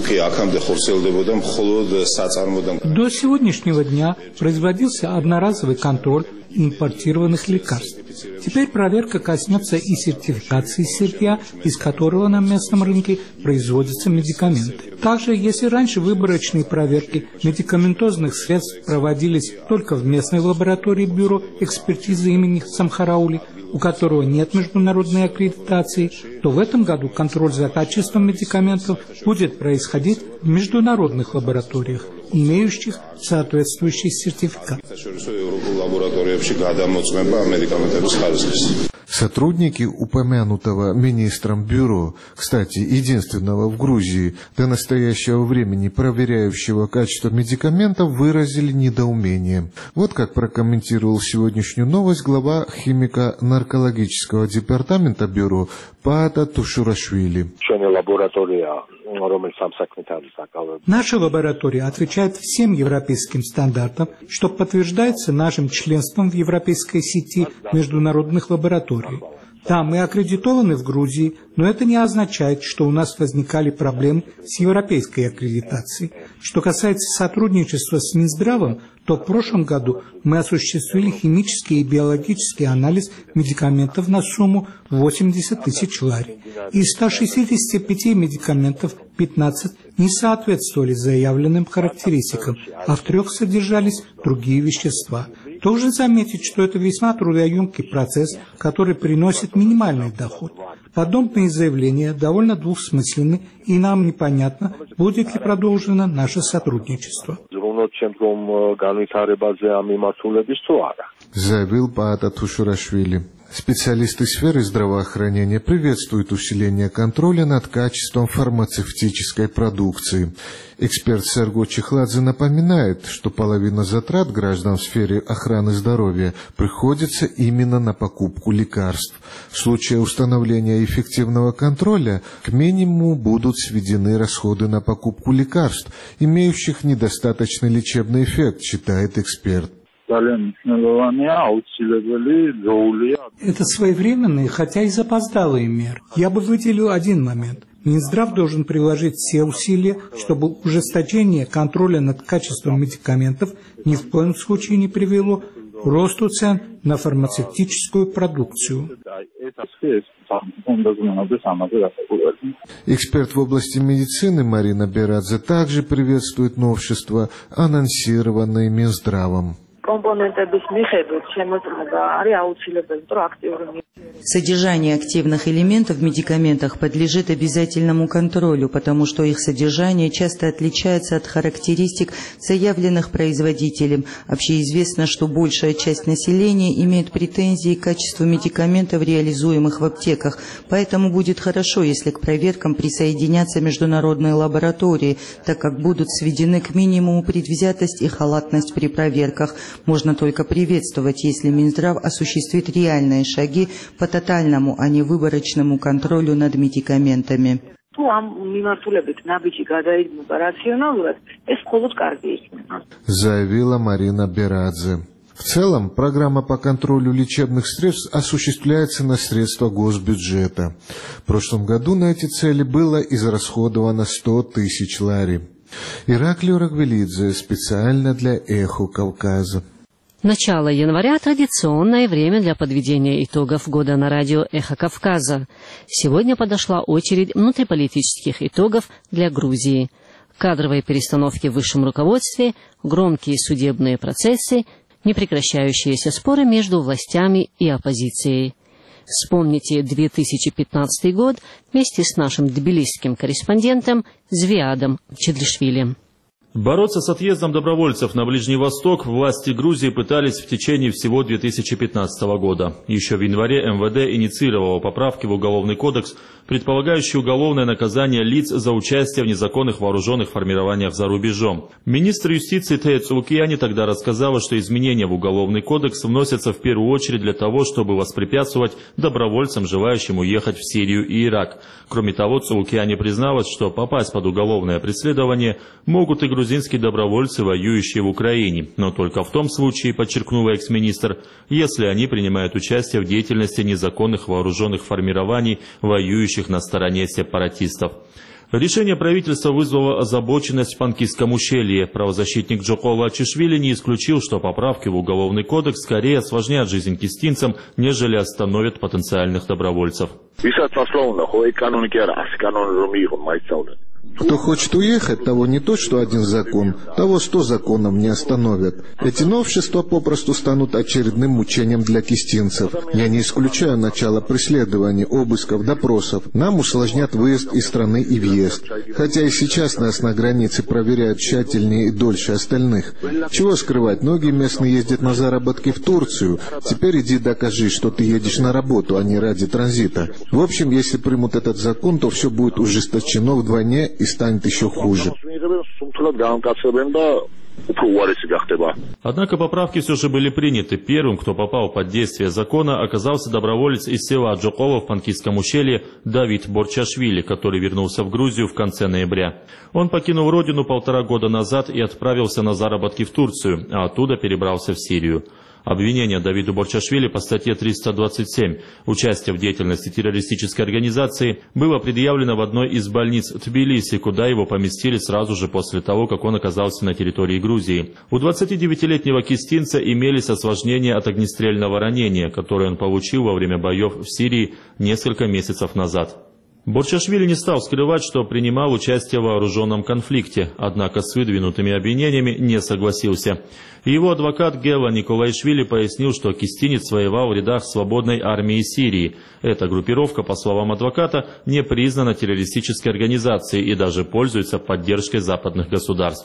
До сегодняшнего дня производился одноразовый контроль импортированных лекарств. Теперь проверка коснется и сертификации сырья, из которого на местном рынке производятся медикаменты. Также, если раньше выборочные проверки медикаментозных средств проводились только в местной лаборатории бюро экспертизы имени Самхараули, у которого нет международной аккредитации, то в этом году контроль за качеством медикаментов будет происходить в международных лабораториях, имеющих соответствующий сертификат. Сотрудники упомянутого министром бюро, кстати, единственного в Грузии, до настоящего времени проверяющего качество медикаментов, выразили недоумение. Вот как прокомментировал сегодняшнюю новость глава химико-наркологического департамента бюро Паата Тушурашвили. Наша лаборатория отвечает всем европейским стандартам, что подтверждается нашим членством в европейской сети международных лабораторий. Да, мы аккредитованы в Грузии, но это не означает, что у нас возникали проблемы с европейской аккредитацией. Что касается сотрудничества с Минздравом, то в прошлом году мы осуществили химический и биологический анализ медикаментов на сумму восемьдесят тысяч лари. Из ста шестидесяти пяти медикаментов пятнадцать не соответствовали заявленным характеристикам, а в трех содержались другие вещества. Должен заметить, что это весьма трудоемкий процесс, который приносит минимальный доход. Подобные заявления довольно двусмысленны, и нам непонятно, будет ли продолжено наше сотрудничество. Заявил Паата Тушурашвили. Специалисты сферы здравоохранения приветствуют усиление контроля над качеством фармацевтической продукции. Эксперт Серго Чехладзе напоминает, что половина затрат граждан в сфере охраны здоровья приходится именно на покупку лекарств. В случае установления эффективного контроля к минимуму будут сведены расходы на покупку лекарств, имеющих недостаточный лечебный эффект, считает эксперт. Это своевременные, хотя и запоздалые меры. Я бы выделил один момент. Минздрав должен приложить все усилия, чтобы ужесточение контроля над качеством медикаментов ни в коем случае не привело к росту цен на фармацевтическую продукцию. Эксперт в области медицины Марина Берадзе также приветствует новшества, анонсированные Минздравом. Содержание активных элементов в медикаментах подлежит обязательному контролю, потому что их содержание часто отличается от характеристик, заявленных производителем. Общеизвестно, что большая часть населения имеет претензии к качеству медикаментов, реализуемых в аптеках, поэтому будет хорошо, если к проверкам присоединятся международные лаборатории, так как будут сведены к минимуму предвзятость и халатность при проверках. Можно только приветствовать, если Минздрав осуществит реальные шаги по тотальному, а не выборочному контролю над медикаментами. Заявила Марина Берадзе. В целом, программа по контролю лечебных средств осуществляется на средства госбюджета. В прошлом году на эти цели было израсходовано сто тысяч лари. Ираклий Рагвелидзе специально для «Эхо Кавказа». Начало января – традиционное время для подведения итогов года на радио «Эхо Кавказа». Сегодня подошла очередь внутриполитических итогов для Грузии. Кадровые перестановки в высшем руководстве, громкие судебные процессы, непрекращающиеся споры между властями и оппозицией. Вспомните две тысячи пятнадцатый год вместе с нашим тбилисским корреспондентом Звиадом Чедлишвили. Бороться с отъездом добровольцев на Ближний Восток власти Грузии пытались в течение всего две тысячи пятнадцатого года. Еще в январе эм вэ дэ инициировало поправки в Уголовный кодекс, предполагающие уголовное наказание лиц за участие в незаконных вооруженных формированиях за рубежом. Министр юстиции Тея Цулукияни тогда рассказала, что изменения в Уголовный кодекс вносятся в первую очередь для того, чтобы воспрепятствовать добровольцам, желающим уехать в Сирию и Ирак. Кроме того, Цулукияни призналась, что попасть под уголовное преследование могут и грузинские добровольцы, воюющие в Украине, но только в том случае, подчеркнула экс-министр, если они принимают участие в деятельности незаконных вооруженных формирований, воюющих на стороне сепаратистов. Решение правительства вызвало озабоченность в Панкистском ущелье. Правозащитник Джокола Ачишвили не исключил, что поправки в Уголовный кодекс скорее осложнят жизнь кистинцам, нежели остановят потенциальных добровольцев. Кто хочет уехать, того не то, что один закон, того сто законов не остановят. Эти новшества попросту станут очередным мучением для кистинцев. Я не исключаю начало преследований, обысков, допросов. Нам усложнят выезд из страны и въезд. Хотя и сейчас нас на границе проверяют тщательнее и дольше остальных. Чего скрывать, многие местные ездят на заработки в Турцию. Теперь иди докажи, что ты едешь на работу, а не ради транзита. В общем, если примут этот закон, то все будет ужесточено вдвойне и станет еще хуже. Однако поправки все же были приняты. Первым, кто попал под действие закона, оказался доброволец из села Аджокова в Панкисском ущелье Давид Борчашвили, который вернулся в Грузию в конце ноября. Он покинул родину полтора года назад и отправился на заработки в Турцию, а оттуда перебрался в Сирию. Обвинение Давиду Борчашвили по статье триста двадцать семь «Участие в деятельности террористической организации» было предъявлено в одной из больниц Тбилиси, куда его поместили сразу же после того, как он оказался на территории Грузии. У двадцатидевятилетнего кистинца имелись осложнения от огнестрельного ранения, которое он получил во время боев в Сирии несколько месяцев назад. Борчашвили не стал скрывать, что принимал участие в вооруженном конфликте, однако с выдвинутыми обвинениями не согласился. Его адвокат Гела Николайшвили пояснил, что кистинец воевал в рядах свободной армии Сирии. Эта группировка, по словам адвоката, не признана террористической организацией и даже пользуется поддержкой западных государств.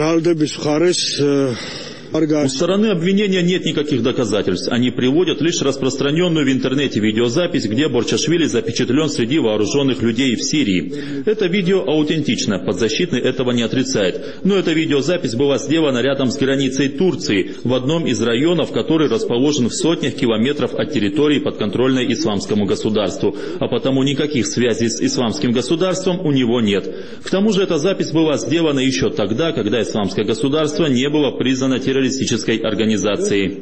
У стороны обвинения нет никаких доказательств. Они приводят лишь распространенную в интернете видеозапись, где Борчашвили запечатлен среди вооруженных людей в Сирии. Это видео аутентично, подзащитный этого не отрицает. Но эта видеозапись была сделана рядом с границей Турции, в одном из районов, который расположен в сотнях километров от территории, подконтрольной исламскому государству. А потому никаких связей с исламским государством у него нет. К тому же эта запись была сделана еще тогда, когда исламское государство не было признано террористической организацией,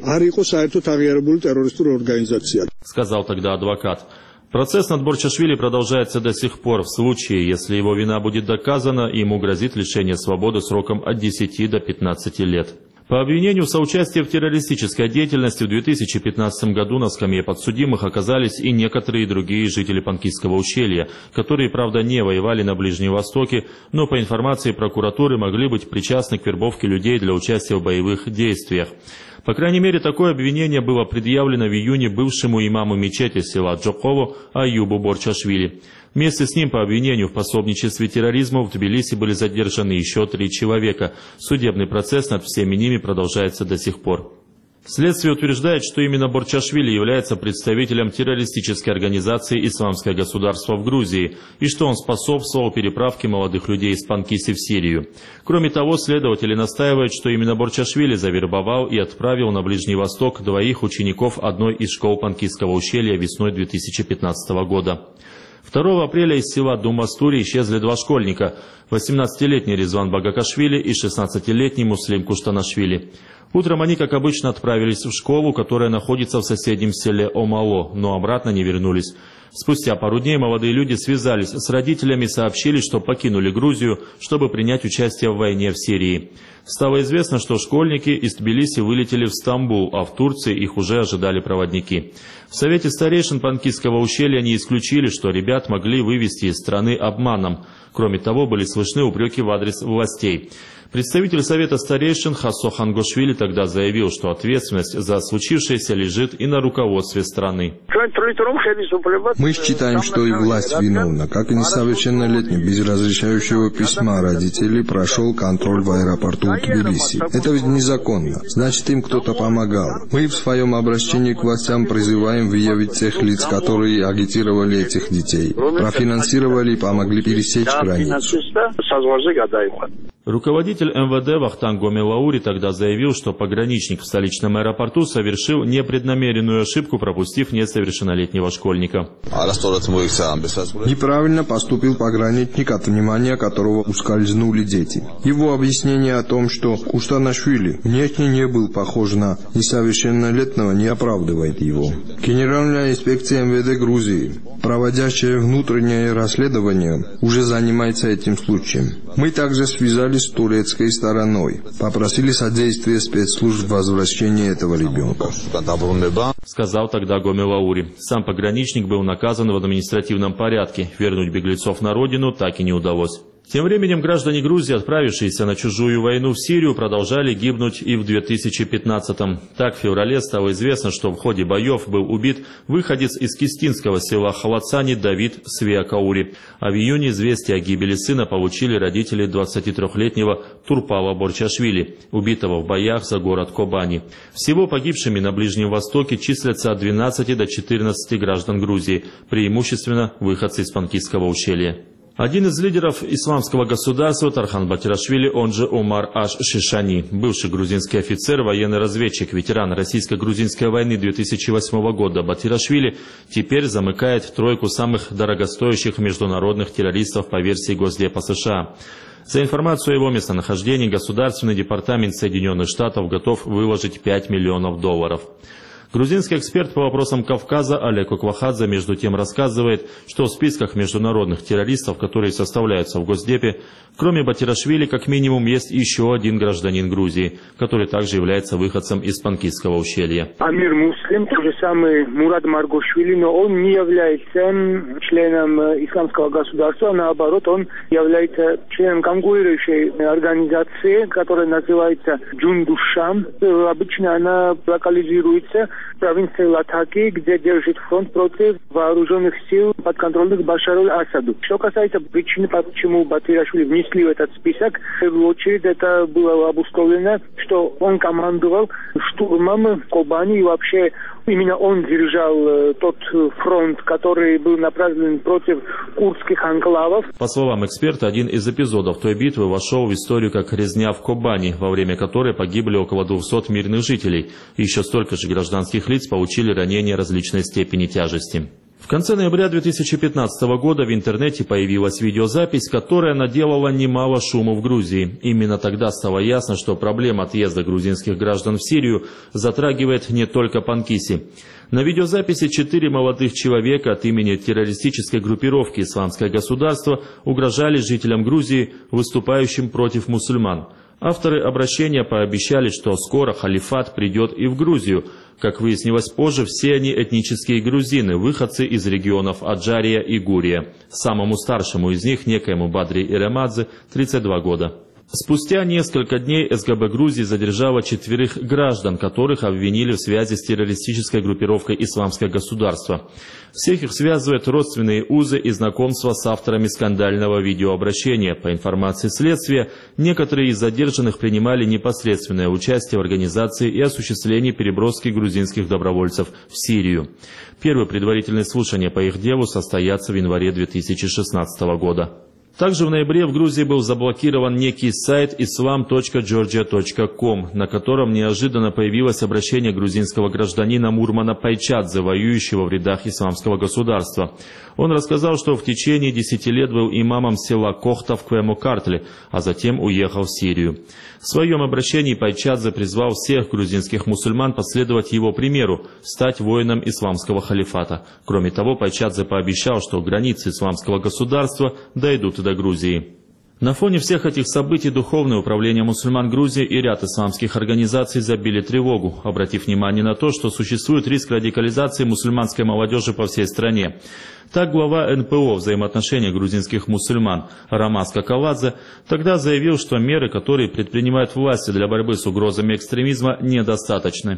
сказал тогда адвокат. Процесс над Борчашвили продолжается до сих пор. В случае, если его вина будет доказана, ему грозит лишение свободы сроком от десяти до пятнадцати лет. По обвинению в соучастии в террористической деятельности в две тысячи пятнадцатом году на скамье подсудимых оказались и некоторые другие жители Панкисского ущелья, которые, правда, не воевали на Ближнем Востоке, но по информации прокуратуры могли быть причастны к вербовке людей для участия в боевых действиях. По крайней мере, такое обвинение было предъявлено в июне бывшему имаму мечети села Джокову Аюбу Борчашвили. Вместе с ним по обвинению в пособничестве терроризму в Тбилиси были задержаны еще три человека. Судебный процесс над всеми ними продолжается до сих пор. Следствие утверждает, что именно Борчашвили является представителем террористической организации «Исламское государство» в Грузии и что он способствовал переправке молодых людей из Панкиси в Сирию. Кроме того, следователи настаивают, что именно Борчашвили завербовал и отправил на Ближний Восток двоих учеников одной из школ Панкисского ущелья весной две тысячи пятнадцатого года. второго апреля из села Думастури исчезли два школьника – восемнадцатилетний Резван Багакашвили и шестнадцатилетний Муслим Куштанашвили. Утром они, как обычно, отправились в школу, которая находится в соседнем селе Омало, но обратно не вернулись. Спустя пару дней молодые люди связались с родителями и сообщили, что покинули Грузию, чтобы принять участие в войне в Сирии. Стало известно, что школьники из Тбилиси вылетели в Стамбул, а в Турции их уже ожидали проводники. В Совете старейшин Панкисского ущелья не исключили, что ребят могли вывести из страны обманом. Кроме того, были слышны упреки в адрес властей. Представитель Совета старейшин Хасо Хангошвили тогда заявил, что ответственность за случившееся лежит и на руководстве страны. Мы считаем, что и власть виновна, как и несовершеннолетний без разрешающего письма родителей прошел контроль в аэропорту Тбилиси. Это ведь незаконно, значит им кто-то помогал. Мы в своем обращении к властям призываем выявить тех лиц, которые агитировали этих детей, профинансировали и помогли пересечь границу. Руководитель эм вэ дэ Вахтанг Гомелаури тогда заявил, что пограничник в столичном аэропорту совершил непреднамеренную ошибку, пропустив несовершеннолетнего школьника. Неправильно поступил пограничник, от внимания которого ускользнули дети. Его объяснение о том, что Куштанашвили внешне не был похож на несовершеннолетнего, не оправдывает его. Генеральная инспекция эм вэ дэ Грузии, проводящая внутреннее расследование, уже занимается этим случаем. Мы также связались с турецкой стороной, попросили содействия спецслужб в возвращении этого ребенка. Сказал тогда Гомелаури. Сам пограничник был наказан в административном порядке. Вернуть беглецов на родину так и не удалось. Тем временем граждане Грузии, отправившиеся на чужую войну в Сирию, продолжали гибнуть и в две тысячи пятнадцатом. Так, в феврале стало известно, что в ходе боев был убит выходец из кистинского села Халацани Давид Свиакаури. А в июне известие о гибели сына получили родители двадцатитрёхлетнего Турпала Борчашвили, убитого в боях за город Кобани. Всего погибшими на Ближнем Востоке числятся от двенадцати до четырнадцати граждан Грузии, преимущественно выходцы из Панкисского ущелья. Один из лидеров исламского государства Тархан Батирашвили, он же Омар Аш-Шишани, бывший грузинский офицер, военный разведчик, ветеран российско-грузинской войны две тысячи восьмого года, Батирашвили теперь замыкает тройку самых дорогостоящих международных террористов по версии Госдепа США. За информацию о его местонахождении Государственный департамент Соединенных Штатов готов выложить пять миллионов долларов. Грузинский эксперт по вопросам Кавказа Олег Оквахадзе между тем рассказывает, что в списках международных террористов, которые составляются в Госдепе, кроме Батирашвили, как минимум, есть еще один гражданин Грузии, который также является выходцем из Панкисского ущелья. Амир Муслим, тот же самый Мурад Маргошвили, но он не является членом исламского государства, наоборот, он является членом конкурирующей организации, которая называется Джундушам. Обычно она локализируется в провинции Латаки, где держит фронт против вооруженных сил подконтрольных Башару Асаду. Что касается причины, почему Батирашвили внесли в этот список, в первую очередь это было обусловлено, что он командовал штурмом в Кобани, и вообще именно он держал тот фронт, который был направлен против курдских анклавов. По словам эксперта, один из эпизодов той битвы вошел в историю как резня в Кобани, во время которой погибли около двухсот мирных жителей, и еще столько же гражданских лиц получили ранения различной степени тяжести. В конце ноября две тысячи пятнадцатого года в интернете появилась видеозапись, которая наделала немало шума в Грузии. Именно тогда стало ясно, что проблема отъезда грузинских граждан в Сирию затрагивает не только Панкиси. На видеозаписи четыре молодых человека от имени террористической группировки «Исламское государство» угрожали жителям Грузии, выступающим против мусульман. Авторы обращения пообещали, что скоро халифат придет и в Грузию. Как выяснилось позже, все они этнические грузины, выходцы из регионов Аджария и Гурия. Самому старшему из них, некоему Бадри Иремадзе, тридцать два года. Спустя несколько дней СГБ Грузии задержала четверых граждан, которых обвинили в связи с террористической группировкой «Исламское государство». Всех их связывают родственные узы и знакомства с авторами скандального видеообращения. По информации следствия, некоторые из задержанных принимали непосредственное участие в организации и осуществлении переброски грузинских добровольцев в Сирию. Первые предварительные слушания по их делу состоятся в январе две тысячи шестнадцатого года. Также в ноябре в Грузии был заблокирован некий сайт исlam точка джорджия точка ком, на котором неожиданно появилось обращение грузинского гражданина Мурмана Пайчадзе, воюющего в рядах исламского государства. Он рассказал, что в течение десяти лет был имамом села Кохта в Квемо-Картле, а затем уехал в Сирию. В своем обращении Пайчадзе призвал всех грузинских мусульман последовать его примеру, стать воином исламского халифата. Кроме того, Пайчадзе пообещал, что границы исламского государства дойдут до Грузии. На фоне всех этих событий Духовное управление мусульман Грузии и ряд исламских организаций забили тревогу, обратив внимание на то, что существует риск радикализации мусульманской молодежи по всей стране. Так глава эн пэ о взаимоотношения грузинских мусульман Рамаз Какаладзе тогда заявил, что меры, которые предпринимают власти для борьбы с угрозами экстремизма, недостаточны.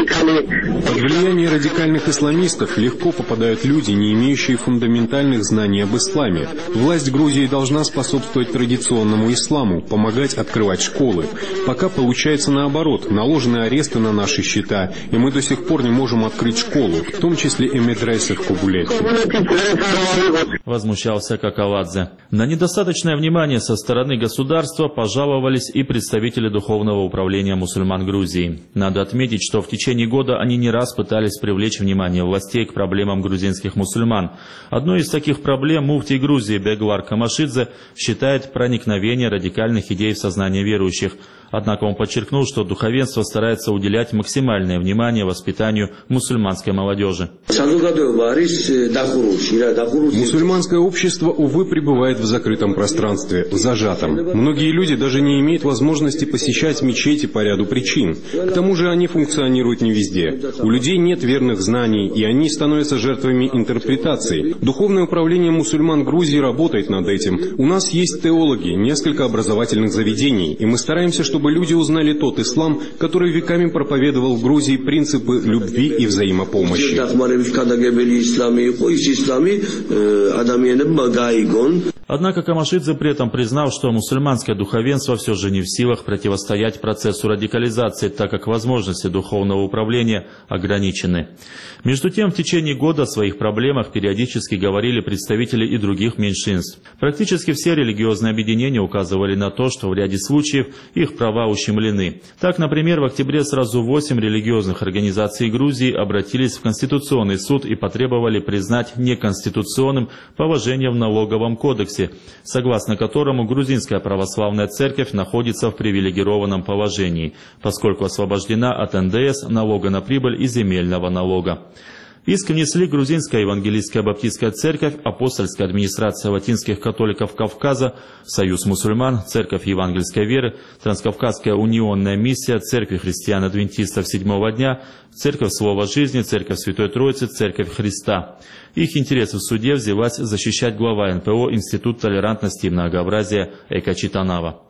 Под влияние радикальных исламистов легко попадают люди, не имеющие фундаментальных знаний об исламе. Власть Грузии должна способствовать традиционному исламу, помогать открывать школы. Пока получается наоборот, наложены аресты на наши счета, и мы до сих пор не можем открыть школу, в том числе и медресе в Кабулете. Возмущался Какаладзе. На недостаточное внимание со стороны государства пожаловались и представители Духовного управления мусульман Грузии. Надо отметить, что в течение года они не раз пытались привлечь внимание властей к проблемам грузинских мусульман. Одной из таких проблем муфтий Грузии Беглар Камашидзе считает проникновение радикальных идей в сознание верующих. Однако он подчеркнул, что духовенство старается уделять максимальное внимание воспитанию мусульманской молодежи. Мусульманское общество, увы, пребывает в закрытом пространстве, зажатом. Многие люди даже не имеют возможности посещать мечети по ряду причин. К тому же они функционируют не везде. У людей нет верных знаний, и они становятся жертвами интерпретаций. Духовное управление мусульман Грузии работает над этим. У нас есть теологи, несколько образовательных заведений, и мы стараемся, чтобы люди узнали тот ислам, который веками проповедовал в Грузии принципы любви и взаимопомощи. Однако Камашидзе при этом признал, что мусульманское духовенство все же не в силах противостоять процессу радикализации, так как возможности духовного управления ограничены. Между тем, в течение года о своих проблемах периодически говорили представители и других меньшинств. Практически все религиозные объединения указывали на то, что в ряде случаев их права ущемлены. Так, например, в октябре сразу восемь религиозных организаций Грузии обратились в Конституционный суд и потребовали признать неконституционным повышение в налоговом кодексе, согласно которому грузинская православная церковь находится в привилегированном положении, поскольку освобождена от эн дэ эс, налога на прибыль и земельного налога. Иск внесли Грузинская евангелийская баптистская церковь, Апостольская администрация латинских католиков Кавказа, Союз мусульман, Церковь евангельской веры, Транскавказская унионная миссия, Церковь христиан-адвентистов седьмого дня, Церковь Слова Жизни, Церковь Святой Троицы, Церковь Христа. Их интересы в суде взялась защищать глава эн пэ о Институт толерантности и многообразия Эка Читанава.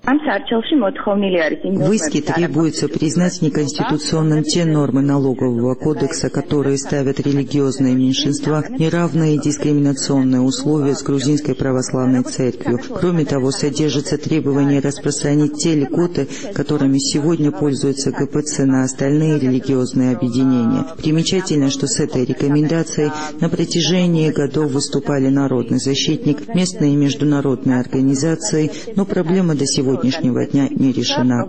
В иске требуется признать неконституционным те нормы налогового кодекса, которые ставят религиозные меньшинства в неравные дискриминационные условия с грузинской православной церковью. Кроме того, содержится требование распространить те льготы, которыми сегодня пользуются гэ пэ цэ на остальные религиозные объединения. Примечательно, что с этой рекомендацией на протяжении годов выступали народный защитник, местные международные организации, но проблема до сегодняшнего дня не решена.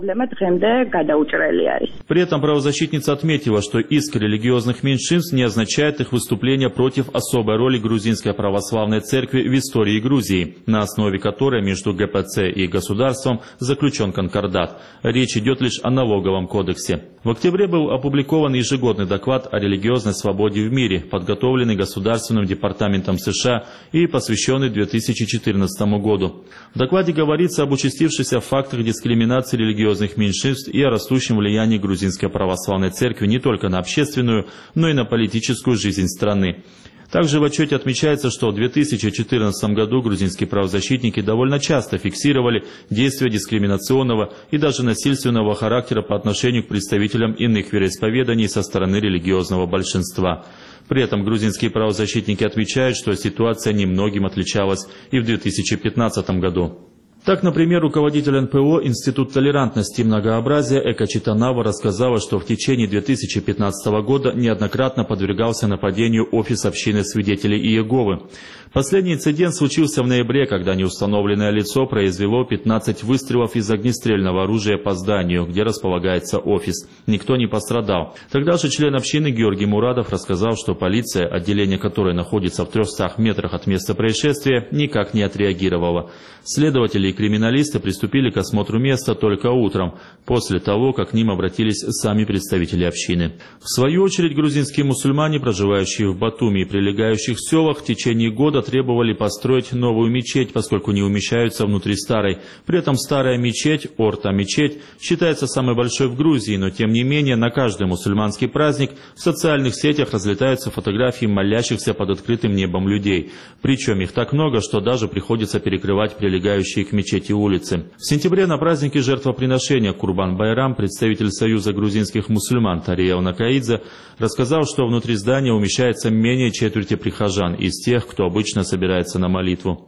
При этом правозащитница отметила, что иск религиозных меньшинств не означает их выступление против особой роли грузинской православной церкви в истории Грузии, на основе которой между гэ пэ цэ и государством заключен конкордат. Речь идет лишь о налоговом кодексе. В октябре был опубликован ежегодный доклад о религиозной свободе в мире, подготовленный Государственным департаментом США и посвященный две тысячи четырнадцатому году. В докладе говорится об участившихся фактах дискриминации религиозных меньшинств и о растущем влиянии грузинской православной церкви не только на общественную, но и на политическую жизнь страны. Также в отчете отмечается, что в две тысячи четырнадцатом году грузинские правозащитники довольно часто фиксировали действия дискриминационного и даже насильственного характера по отношению к представителям иных вероисповеданий со стороны религиозного большинства. При этом грузинские правозащитники отмечают, что ситуация немногим отличалась и в две тысячи пятнадцатом году. Так, например, руководитель эн пэ о Институт толерантности и многообразия Эка Читанава рассказала, что в течение две тысячи пятнадцатого года неоднократно подвергался нападению офис общины свидетелей Иеговы. Последний инцидент случился в ноябре, когда неустановленное лицо произвело пятнадцать выстрелов из огнестрельного оружия по зданию, где располагается офис. Никто не пострадал. Тогда же член общины Георгий Мурадов рассказал, что полиция, отделение которой находится в трехстах метрах от места происшествия, никак не отреагировала. Следователи и криминалисты приступили к осмотру места только утром, после того, как к ним обратились сами представители общины. В свою очередь, грузинские мусульмане, проживающие в Батуми и прилегающих селах, в течение года требовали построить новую мечеть, поскольку не умещаются внутри старой. При этом старая мечеть, Орта-мечеть, считается самой большой в Грузии, но тем не менее на каждый мусульманский праздник в социальных сетях разлетаются фотографии молящихся под открытым небом людей. Причем их так много, что даже приходится перекрывать прилегающие к мечети улицы. В сентябре на празднике жертвоприношения Курбан-Байрам представитель Союза грузинских мусульман Тариел Накаидзе рассказал, что внутри здания умещается менее четверти прихожан из тех, кто обычно собирается на молитву.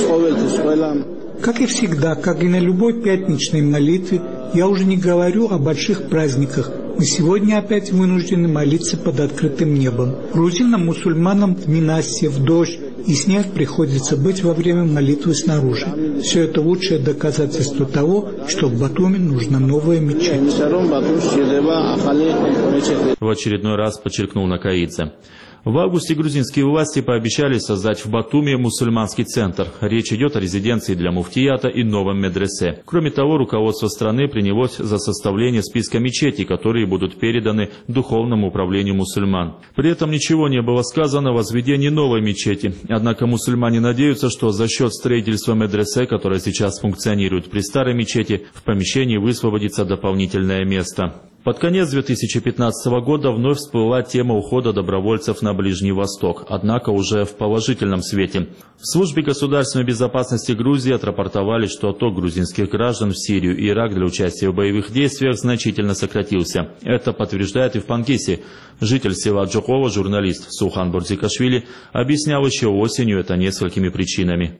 Как и всегда, как и на любой пятничной молитве, я уже не говорю о больших праздниках. Мы сегодня опять вынуждены молиться под открытым небом. Грузинам, мусульманам в ненастье, в дождь и снег приходится быть во время молитвы снаружи. Все это лучшее доказательство того, что в Батуми нужна новая мечеть. В очередной раз подчеркнул Накаидзе. В августе грузинские власти пообещали создать в Батуми мусульманский центр. Речь идет о резиденции для муфтията и новом медресе. Кроме того, руководство страны принялось за составление списка мечетей, которые будут переданы Духовному управлению мусульман. При этом ничего не было сказано о возведении новой мечети. Однако мусульмане надеются, что за счет строительства медресе, которое сейчас функционирует при старой мечети, в помещении высвободится дополнительное место. Под конец две тысячи пятнадцатого года вновь всплыла тема ухода добровольцев на Ближний Восток, однако уже в положительном свете. В службе государственной безопасности Грузии отрапортовали, что отток грузинских граждан в Сирию и Ирак для участия в боевых действиях значительно сократился. Это подтверждает и в Панкисе. Житель села Джокова, журналист Сухан Борзикашвили, объяснял еще осенью это несколькими причинами.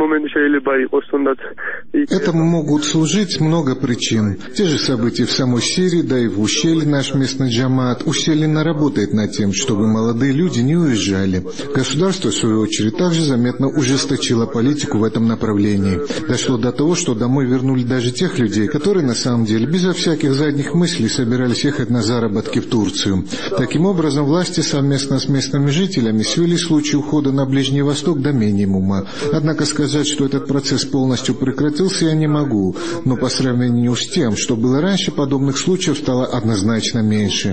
Этому могут служить много причин. Те же события в самой Сирии, да и в ущелье наш местный джамаат усиленно работает над тем, чтобы молодые люди не уезжали. Государство, в свою очередь, также заметно ужесточило политику в этом направлении. Дошло до того, что домой вернули даже тех людей, которые на самом деле безо всяких задних мыслей собирались ехать на заработки в Турцию. Таким образом, власти совместно с местными жителями свели случай ухода на Ближний Восток до минимума. Однако сказать, что этот процесс полностью прекратился, я не могу. Но по сравнению с тем, что было раньше, подобных случаев стало однозначно меньше.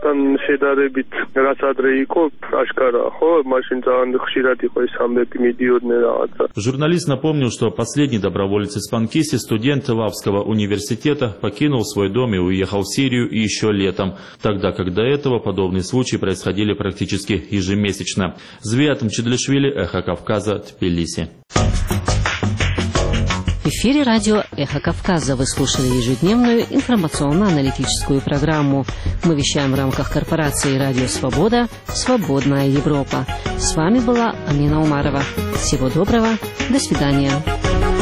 Журналист напомнил, что последний доброволец из Панкиси, студент Лавского университета, покинул свой дом и уехал в Сирию еще летом, тогда как до этого подобные случаи происходили практически ежемесячно. Звиат Мчедлишвили, Эхо Кавказа, Тбилиси. В эфире радио «Эхо Кавказа» вы слушали ежедневную информационно-аналитическую программу. Мы вещаем в рамках корпорации «Радио Свобода. Свободная Европа». С вами была Амина Умарова. Всего доброго. До свидания.